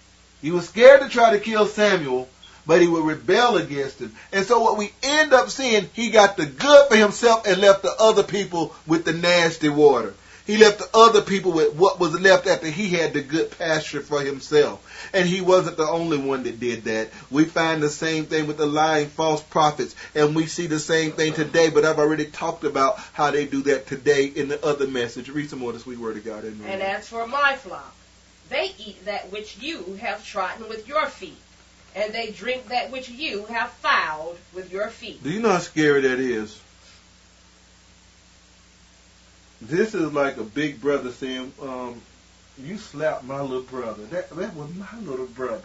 he was scared to try to kill Samuel, but he would rebel against him. And so what we end up seeing, he got the good for himself and left the other people with the nasty water. He left the other people with what was left after he had the good pasture for himself. And he wasn't the only one that did that. We find the same thing with the lying false prophets. And we see the same thing today. But I've already talked about how they do that today in the other message. Read some more of the sweet word of God. And as for my flock, they eat that which you have trodden with your feet, and they drink that which you have fouled with your feet. Do you know how scary that is? This is like a big brother saying, you slapped my little brother. That was my little brother.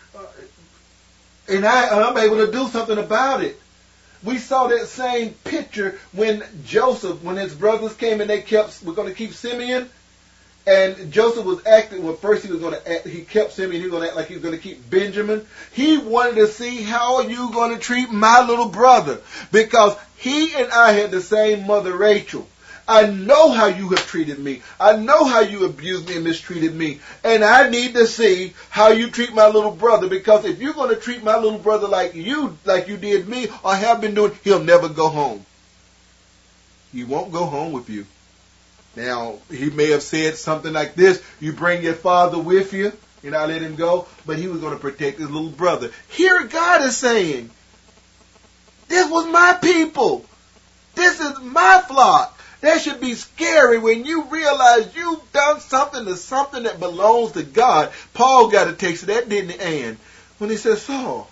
And I'm able to do something about it. We saw that same picture when Joseph, when his brothers came and we're going to keep Simeon. And Joseph was acting, well, first he kept Simeon, he was going to act like he was going to keep Benjamin. He wanted to see, how are you going to treat my little brother? Because he and I had the same mother, Rachel. I know how you have treated me. I know how you abused me and mistreated me. And I need to see how you treat my little brother. Because if you're going to treat my little brother like you did me or have been doing, he'll never go home. He won't go home with you. Now, he may have said something like this, you bring your father with you, and I let him go. But he was going to protect his little brother. Here God is saying, this was my people. This is my flock. That should be scary when you realize you've done something to something that belongs to God. Paul got a taste of that, didn't he, Ann? When he said, Saul,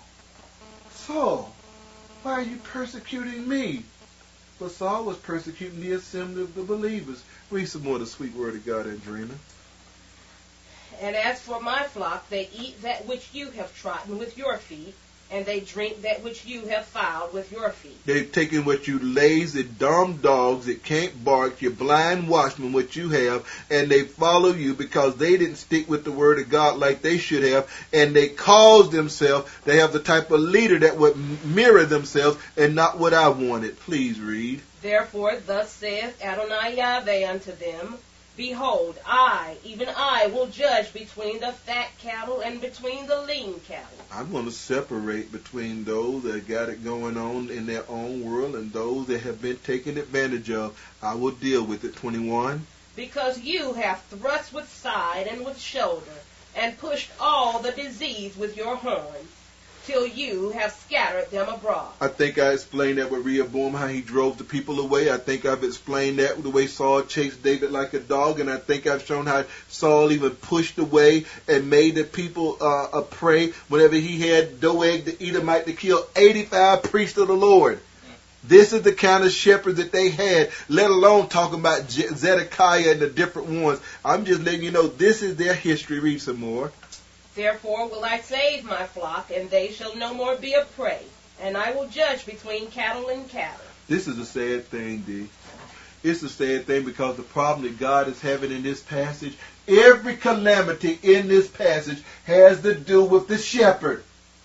why are you persecuting me? But Saul was persecuting the assembly of the believers. Read some more of the sweet word of God, Andrina. And as for my flock, they eat that which you have trodden with your feet, and they drink that which you have fouled with your feet. They've taken what you lazy, dumb dogs that can't bark, your blind watchmen, what you have, and they follow you because they didn't stick with the word of God like they should have, and they cause themselves, they have the type of leader that would mirror themselves and not what I wanted. Please read. Therefore thus saith Adonai Yahweh unto them, Behold, I, even I, will judge between the fat cattle and between the lean cattle. I'm going to separate between those that got it going on in their own world and those that have been taken advantage of. I will deal with it. 21. Because you have thrust with side and with shoulder, and pushed all the disease with your horns, till you have scattered them abroad. I think I explained that with Rehoboam, how he drove the people away. I think I've explained that with the way Saul chased David like a dog. And I think I've shown how Saul even pushed away and made the people a prey whenever he had Doeg the Edomite to kill 85 priests of the Lord. This is the kind of shepherd that they had, let alone talking about Zedekiah and the different ones. I'm just letting you know this is their history. Read some more. Therefore will I save my flock, and they shall no more be a prey. And I will judge between cattle and cattle. This is a sad thing, D. It's a sad thing because the problem that God is having in this passage, every calamity in this passage has to do with the shepherd.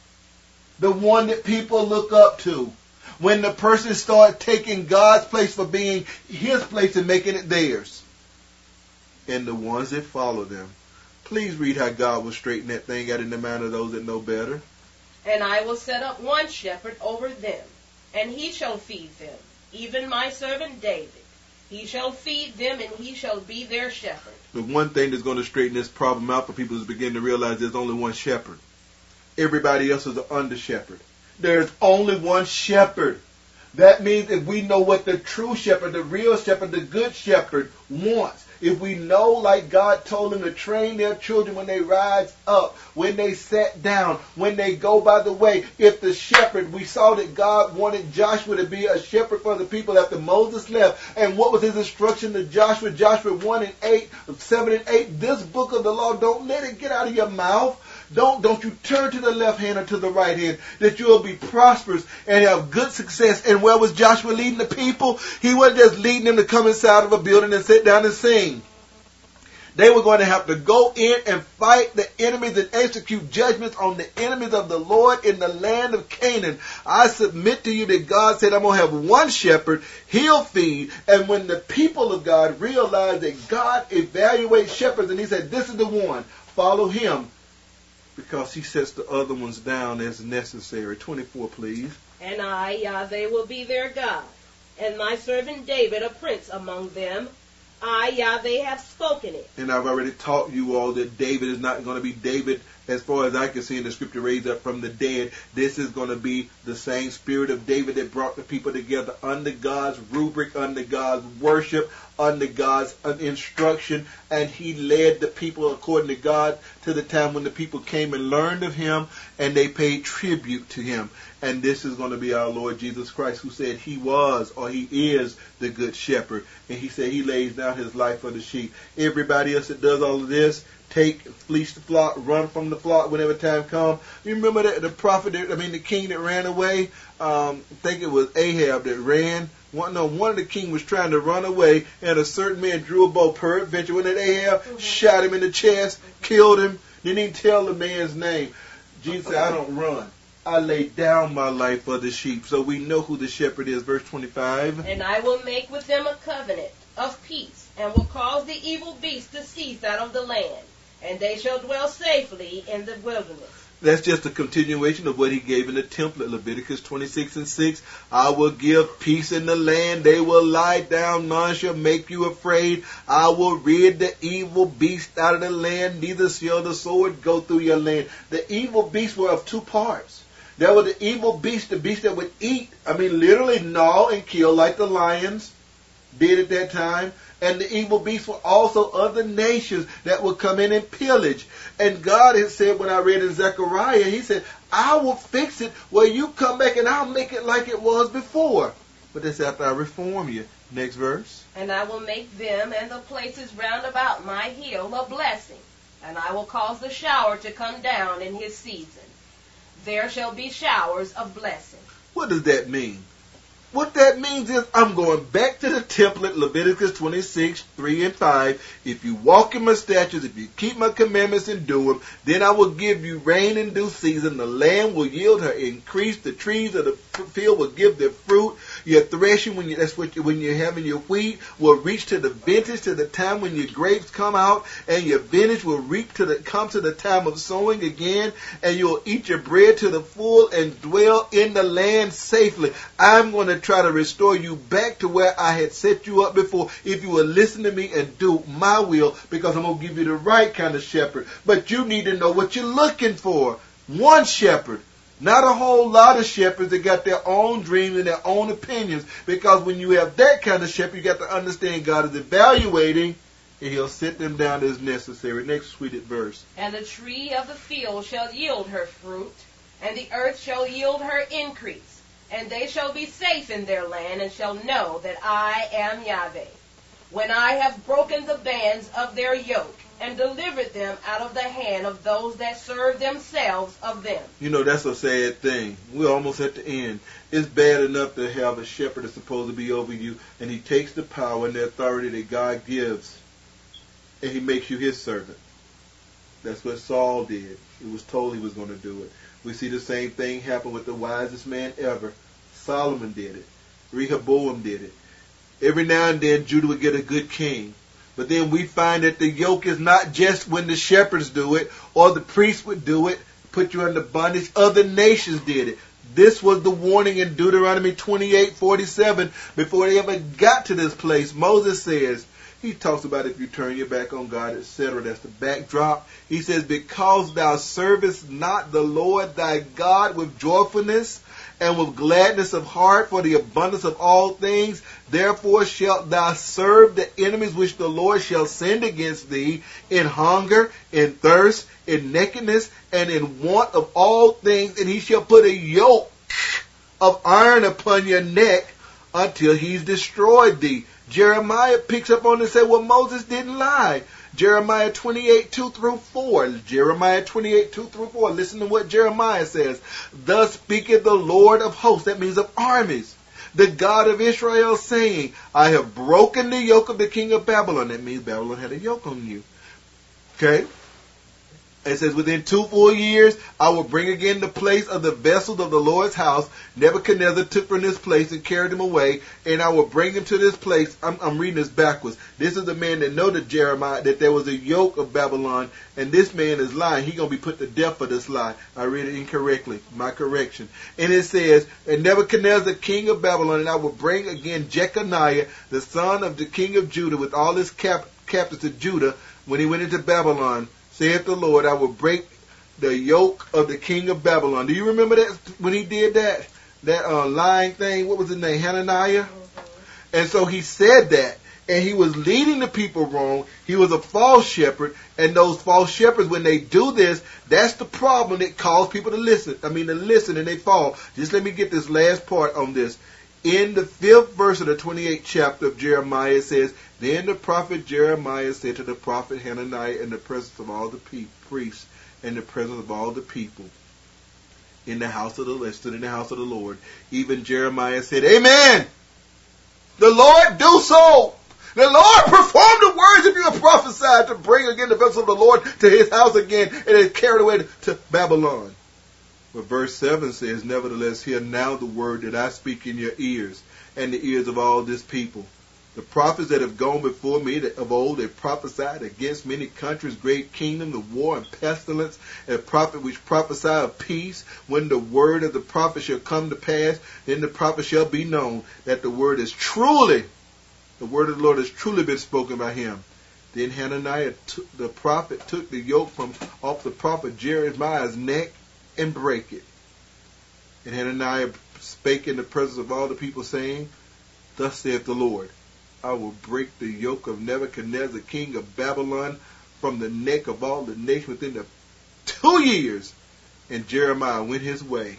The one that people look up to. When the person starts taking God's place for being his place and making it theirs. And the ones that follow them. Please read how God will straighten that thing out in the mind of those that know better. And I will set up one shepherd over them, and he shall feed them, even my servant David. He shall feed them, and he shall be their shepherd. The one thing that's going to straighten this problem out for people is begin to realize there's only one shepherd. Everybody else is an under shepherd. There's only one shepherd. That means if we know what the true shepherd, the real shepherd, the good shepherd wants, if we know, like God told them to train their children when they rise up, when they sit down, when they go by the way, if the shepherd, we saw that God wanted Joshua to be a shepherd for the people after Moses left. And what was his instruction to Joshua? Joshua 1 and 8, 7 and 8, this book of the law, don't let it get out of your mouth. Don't you turn to the left hand or to the right hand, that you will be prosperous and have good success. And where was Joshua leading the people? He wasn't just leading them to come inside of a building and sit down and sing. They were going to have to go in and fight the enemies and execute judgments on the enemies of the Lord in the land of Canaan. I submit to you that God said, I'm going to have one shepherd, he'll feed. And when the people of God realized that God evaluates shepherds, and he said, this is the one, follow him, because he sets the other ones down as necessary. 24, please. And I, Yahweh, will be their God, and my servant David a prince among them. I, Yahweh, have spoken it. And I've already taught you all that David is not going to be David, as far as I can see in the scripture, raised up from the dead. This is going to be the same spirit of David that brought the people together under God's rubric, under God's worship, under God's instruction. And he led the people, according to God, to the time when the people came and learned of him, and they paid tribute to him. And this is going to be our Lord Jesus Christ, who said he was, or he is, the good shepherd. And he said he lays down his life for the sheep. Everybody else that does all of this, fleece the flock, run from the flock whenever time comes. You remember that the king that ran away? I think it was Ahab that ran. One of the king was trying to run away, and a certain man drew a bow. Peradventure, when that Ahab shot him in the chest, killed him, didn't even tell the man's name. Jesus said, I don't run. I lay down my life for the sheep. So we know who the shepherd is. Verse 25. And I will make with them a covenant of peace, and will cause the evil beast to cease out of the land, and they shall dwell safely in the wilderness. That's just a continuation of what he gave in the template. Leviticus 26 and 6. I will give peace in the land. They will lie down. None shall make you afraid. I will rid the evil beast out of the land. Neither shall the sword go through your land. The evil beasts were of two parts. There was the evil beast, the beast that would eat. Literally gnaw and kill like the lions did at that time. And the evil beasts were also other nations that would come in and pillage. And God had said, when I read in Zechariah, he said, I will fix it where you come back and I'll make it like it was before. But that's after I reform you. Next verse. And I will make them and the places round about my hill a blessing. And I will cause the shower to come down in his season. There shall be showers of blessing. What does that mean? What that means is I'm going back to the template, Leviticus 26, 3 and 5. If you walk in my statutes, if you keep my commandments and do them, then I will give you rain in due season. The land will yield her increase. The trees of the field will give their fruit. Your threshing, when you're having your wheat, will reach to the vintage, to the time when your grapes come out, and your vintage will come to the time of sowing again, and you'll eat your bread to the full and dwell in the land safely. I'm going to try to restore you back to where I had set you up before, if you will listen to me and do my will, because I'm going to give you the right kind of shepherd. But you need to know what you're looking for. One shepherd. Not a whole lot of shepherds that got their own dreams and their own opinions. Because when you have that kind of shepherd, you got to understand God is evaluating, and he'll sit them down as necessary. Next sweeted verse. And the tree of the field shall yield her fruit, and the earth shall yield her increase. And they shall be safe in their land, and shall know that I am Yahweh. When I have broken the bands of their yoke, and delivered them out of the hand of those that served themselves of them. You know, that's a sad thing. We're almost at the end. It's bad enough to have a shepherd that's supposed to be over you, and he takes the power and the authority that God gives, and he makes you his servant. That's what Saul did. He was told he was going to do it. We see the same thing happen with the wisest man ever. Solomon did it. Rehoboam did it. Every now and then Judah would get a good king. But then we find that the yoke is not just when the shepherds do it or the priests would do it, put you under bondage. Other nations did it. This was the warning in Deuteronomy 28:47 before they ever got to this place. Moses says, he talks about if you turn your back on God, etc. That's the backdrop. He says, because thou servest not the Lord thy God with joyfulness and with gladness of heart for the abundance of all things, therefore shalt thou serve the enemies which the Lord shall send against thee in hunger, in thirst, in nakedness, and in want of all things, and he shall put a yoke of iron upon your neck until he's destroyed thee. Jeremiah picks up on this and says, well, Moses didn't lie. Jeremiah 28:2-4. Jeremiah 28:2-4. Listen to what Jeremiah says. Thus speaketh the Lord of hosts. That means of armies. The God of Israel saying, I have broken the yoke of the king of Babylon. That means Babylon had a yoke on you. Okay? It says, within 2 full years, I will bring again the place of the vessels of the Lord's house. Nebuchadnezzar took from this place and carried him away, and I will bring him to this place. I'm reading this backwards. This is the man that know to Jeremiah that there was a yoke of Babylon, and this man is lying. He's going to be put to death for this lie. I read it incorrectly. My correction. And it says, and Nebuchadnezzar, king of Babylon, and I will bring again Jeconiah, the son of the king of Judah, with all his captives of Judah, when he went into Babylon. Saith the Lord, I will break the yoke of the king of Babylon. Do you remember that when he did that? That lying thing, what was his name? Hananiah? Mm-hmm. And so he said that. And he was leading the people wrong. He was a false shepherd. And those false shepherds, when they do this, that's the problem that causes people to listen. To listen and they fall. Just let me get this last part on this. In the 5th verse of the 28th chapter of Jeremiah, it says, then the prophet Jeremiah said to the prophet Hananiah in the presence of all the priests and the presence of all the people in the house of the Lord, even Jeremiah said, Amen. The Lord do so. The Lord perform the words that you have prophesied to bring again the vessel of the Lord to his house again and is carried away to Babylon. But verse 7 says, nevertheless, hear now the word that I speak in your ears and the ears of all this people. The prophets that have gone before me of old, they prophesied against many countries, great kingdom, the war and pestilence, a prophet which prophesy of peace. When the word of the prophet shall come to pass, then the prophet shall be known that the word of the Lord has truly been spoken by him. Then Hananiah, the prophet, took the yoke from off the prophet Jeremiah's neck and break it. And Hananiah spake in the presence of all the people, saying, thus saith the Lord, I will break the yoke of Nebuchadnezzar, king of Babylon, from the neck of all the nations within the 2 years. And Jeremiah went his way.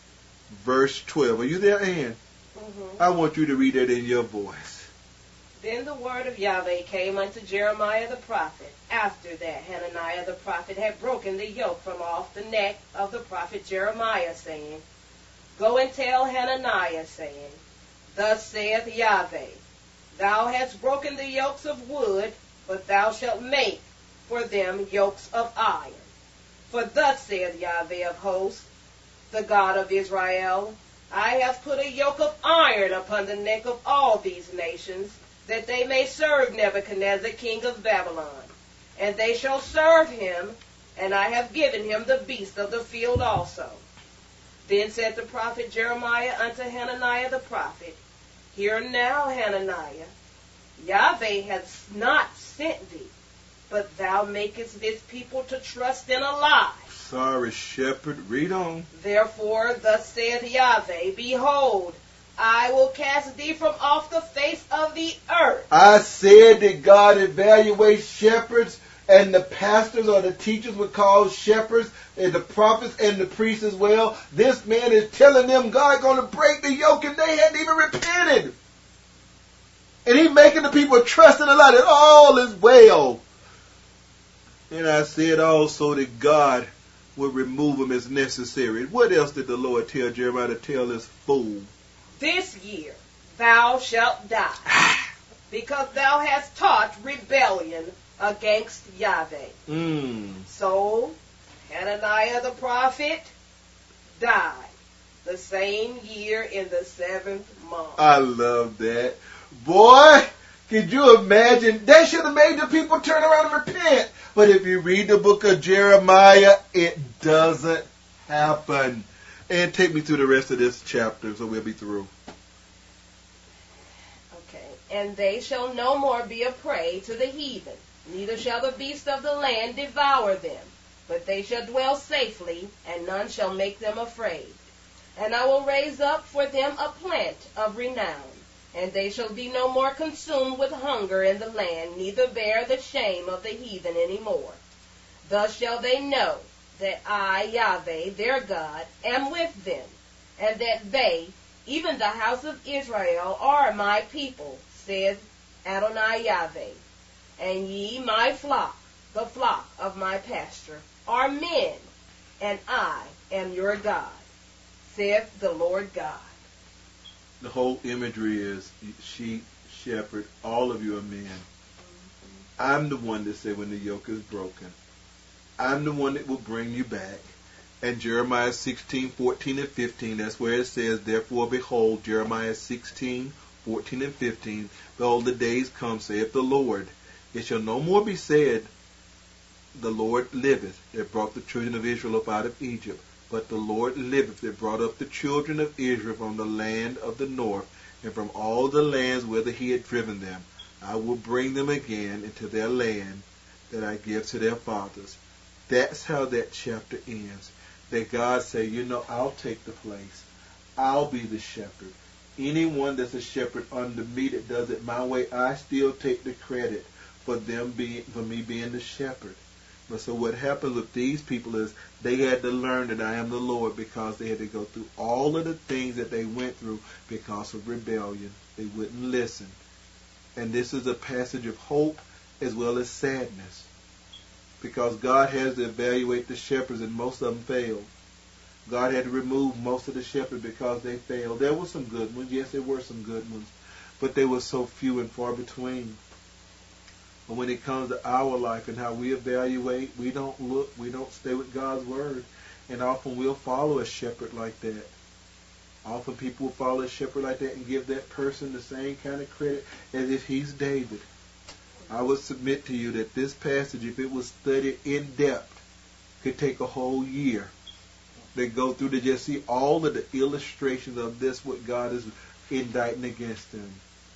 Verse 12. Are you there, Ann? Mm-hmm. I want you to read that in your voice. Then the word of Yahweh came unto Jeremiah the prophet, after that Hananiah the prophet had broken the yoke from off the neck of the prophet Jeremiah, saying, go and tell Hananiah, saying, thus saith Yahweh, thou hast broken the yokes of wood, but thou shalt make for them yokes of iron. For thus saith Yahweh of hosts, the God of Israel, I have put a yoke of iron upon the neck of all these nations, that they may serve Nebuchadnezzar, king of Babylon. And they shall serve him, and I have given him the beasts of the field also. Then said the prophet Jeremiah unto Hananiah the prophet, hear now, Hananiah, Yahweh hath not sent thee, but thou makest this people to trust in a lie. Sorry, shepherd. Read on. Therefore, thus saith Yahweh, behold, I will cast thee from off the face of the earth. I said that God evaluates shepherds, and the pastors or the teachers were called shepherds, and the prophets and the priests as well. This man is telling them God's going to break the yoke, and they hadn't even repented. And he's making the people trust in the lie that all is well. And I said also that God would remove them as necessary. What else did the Lord tell Jeremiah to tell this fool? This year thou shalt die, because thou hast taught rebellion against Yahweh. So Hananiah the prophet died the same year in the 7th month. I love that. Boy, could you imagine? They should have made the people turn around and repent. But if you read the book of Jeremiah, it doesn't happen. And take me through the rest of this chapter so we'll be through. Okay. And they shall no more be a prey to the heathen, neither shall the beasts of the land devour them. But they shall dwell safely, and none shall make them afraid. And I will raise up for them a plant of renown, and they shall be no more consumed with hunger in the land, neither bear the shame of the heathen any more. Thus shall they know that I, Yahweh, their God, am with them, and that they, even the house of Israel, are my people, saith Adonai Yahweh. And ye, my flock, the flock of my pasture, are men, and I am your God, saith the Lord God. The whole imagery is sheep, shepherd, all of you are men. I'm the one that said when the yoke is broken. I'm the one that will bring you back. And Jeremiah 16:14 and 15, that's where it says, therefore behold, Jeremiah 16:14 and 15, behold the days come, saith the Lord. It shall no more be said, the Lord liveth, that brought the children of Israel up out of Egypt. But the Lord liveth, that brought up the children of Israel from the land of the north, and from all the lands whither he had driven them. I will bring them again into their land that I give to their fathers. That's how that chapter ends. That God say, I'll take the place. I'll be the shepherd. Anyone that's a shepherd under me that does it my way, I still take the credit for me being the shepherd. But so what happens with these people is they had to learn that I am the Lord, because they had to go through all of the things that they went through because of rebellion. They wouldn't listen. And this is a passage of hope as well as sadness, because God has to evaluate the shepherds, and most of them failed. God had to remove most of the shepherds because they failed. There were some good ones. Yes, there were some good ones. But they were so few and far between. But when it comes to our life and how we evaluate, we don't stay with God's word. And often we'll follow a shepherd like that. Often people will follow a shepherd like that and give that person the same kind of credit as if he's David. I would submit to you that this passage, if it was studied in depth, could take a whole year. They go through to just see all of the illustrations of this, what God is indicting against them.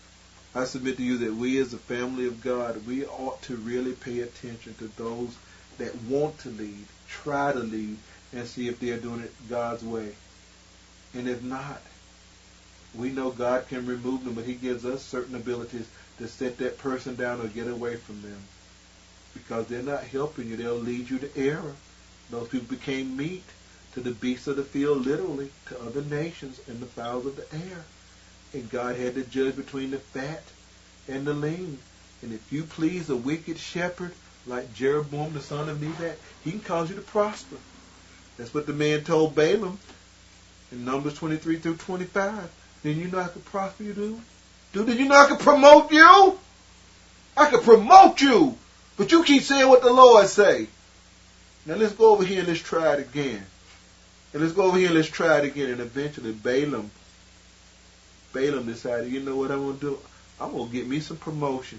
I submit to you that we as a family of God, we ought to really pay attention to those that want to lead, try to lead, and see if they're doing it God's way. And if not, we know God can remove them, but he gives us certain abilities to set that person down or get away from them. Because they're not helping you. They'll lead you to error. Those people became meat to the beasts of the field, literally, to other nations and the fowls of the air. And God had to judge between the fat and the lean. And if you please a wicked shepherd like Jeroboam the son of Nebat, he can cause you to prosper. That's what the man told Balaam in Numbers 23 through 25. Then you know I could prosper you, dude? Did you know I could promote you? I could promote you. But you keep saying what the Lord say. Now let's go over here and let's try it again. And eventually Balaam decided, you know what I'm going to do? I'm going to get me some promotion.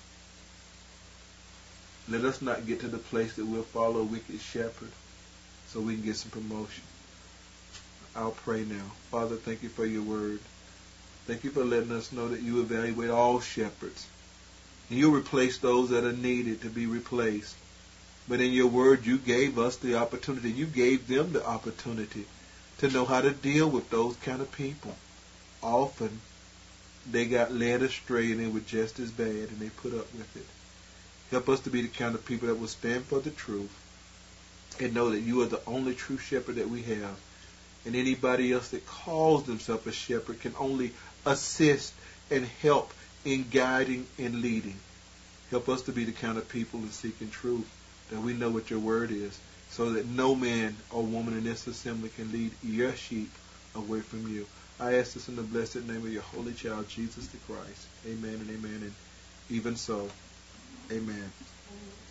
Let us not get to the place that we'll follow a wicked shepherd so we can get some promotion. I'll pray now. Father, thank you for your word. Thank you for letting us know that you evaluate all shepherds. And you'll replace those that are needed to be replaced. But in your word, you gave us the opportunity. You gave them the opportunity to know how to deal with those kind of people. Often, they got led astray and they were just as bad and they put up with it. Help us to be the kind of people that will stand for the truth and know that you are the only true shepherd that we have. And anybody else that calls themselves a shepherd can only assist and help in guiding and leading. Help us to be the kind of people who seek in truth that we know what your word is, so that no man or woman in this assembly can lead your sheep away from you. I ask this in the blessed name of your holy child, Jesus the Christ. Amen and amen. And even so, amen.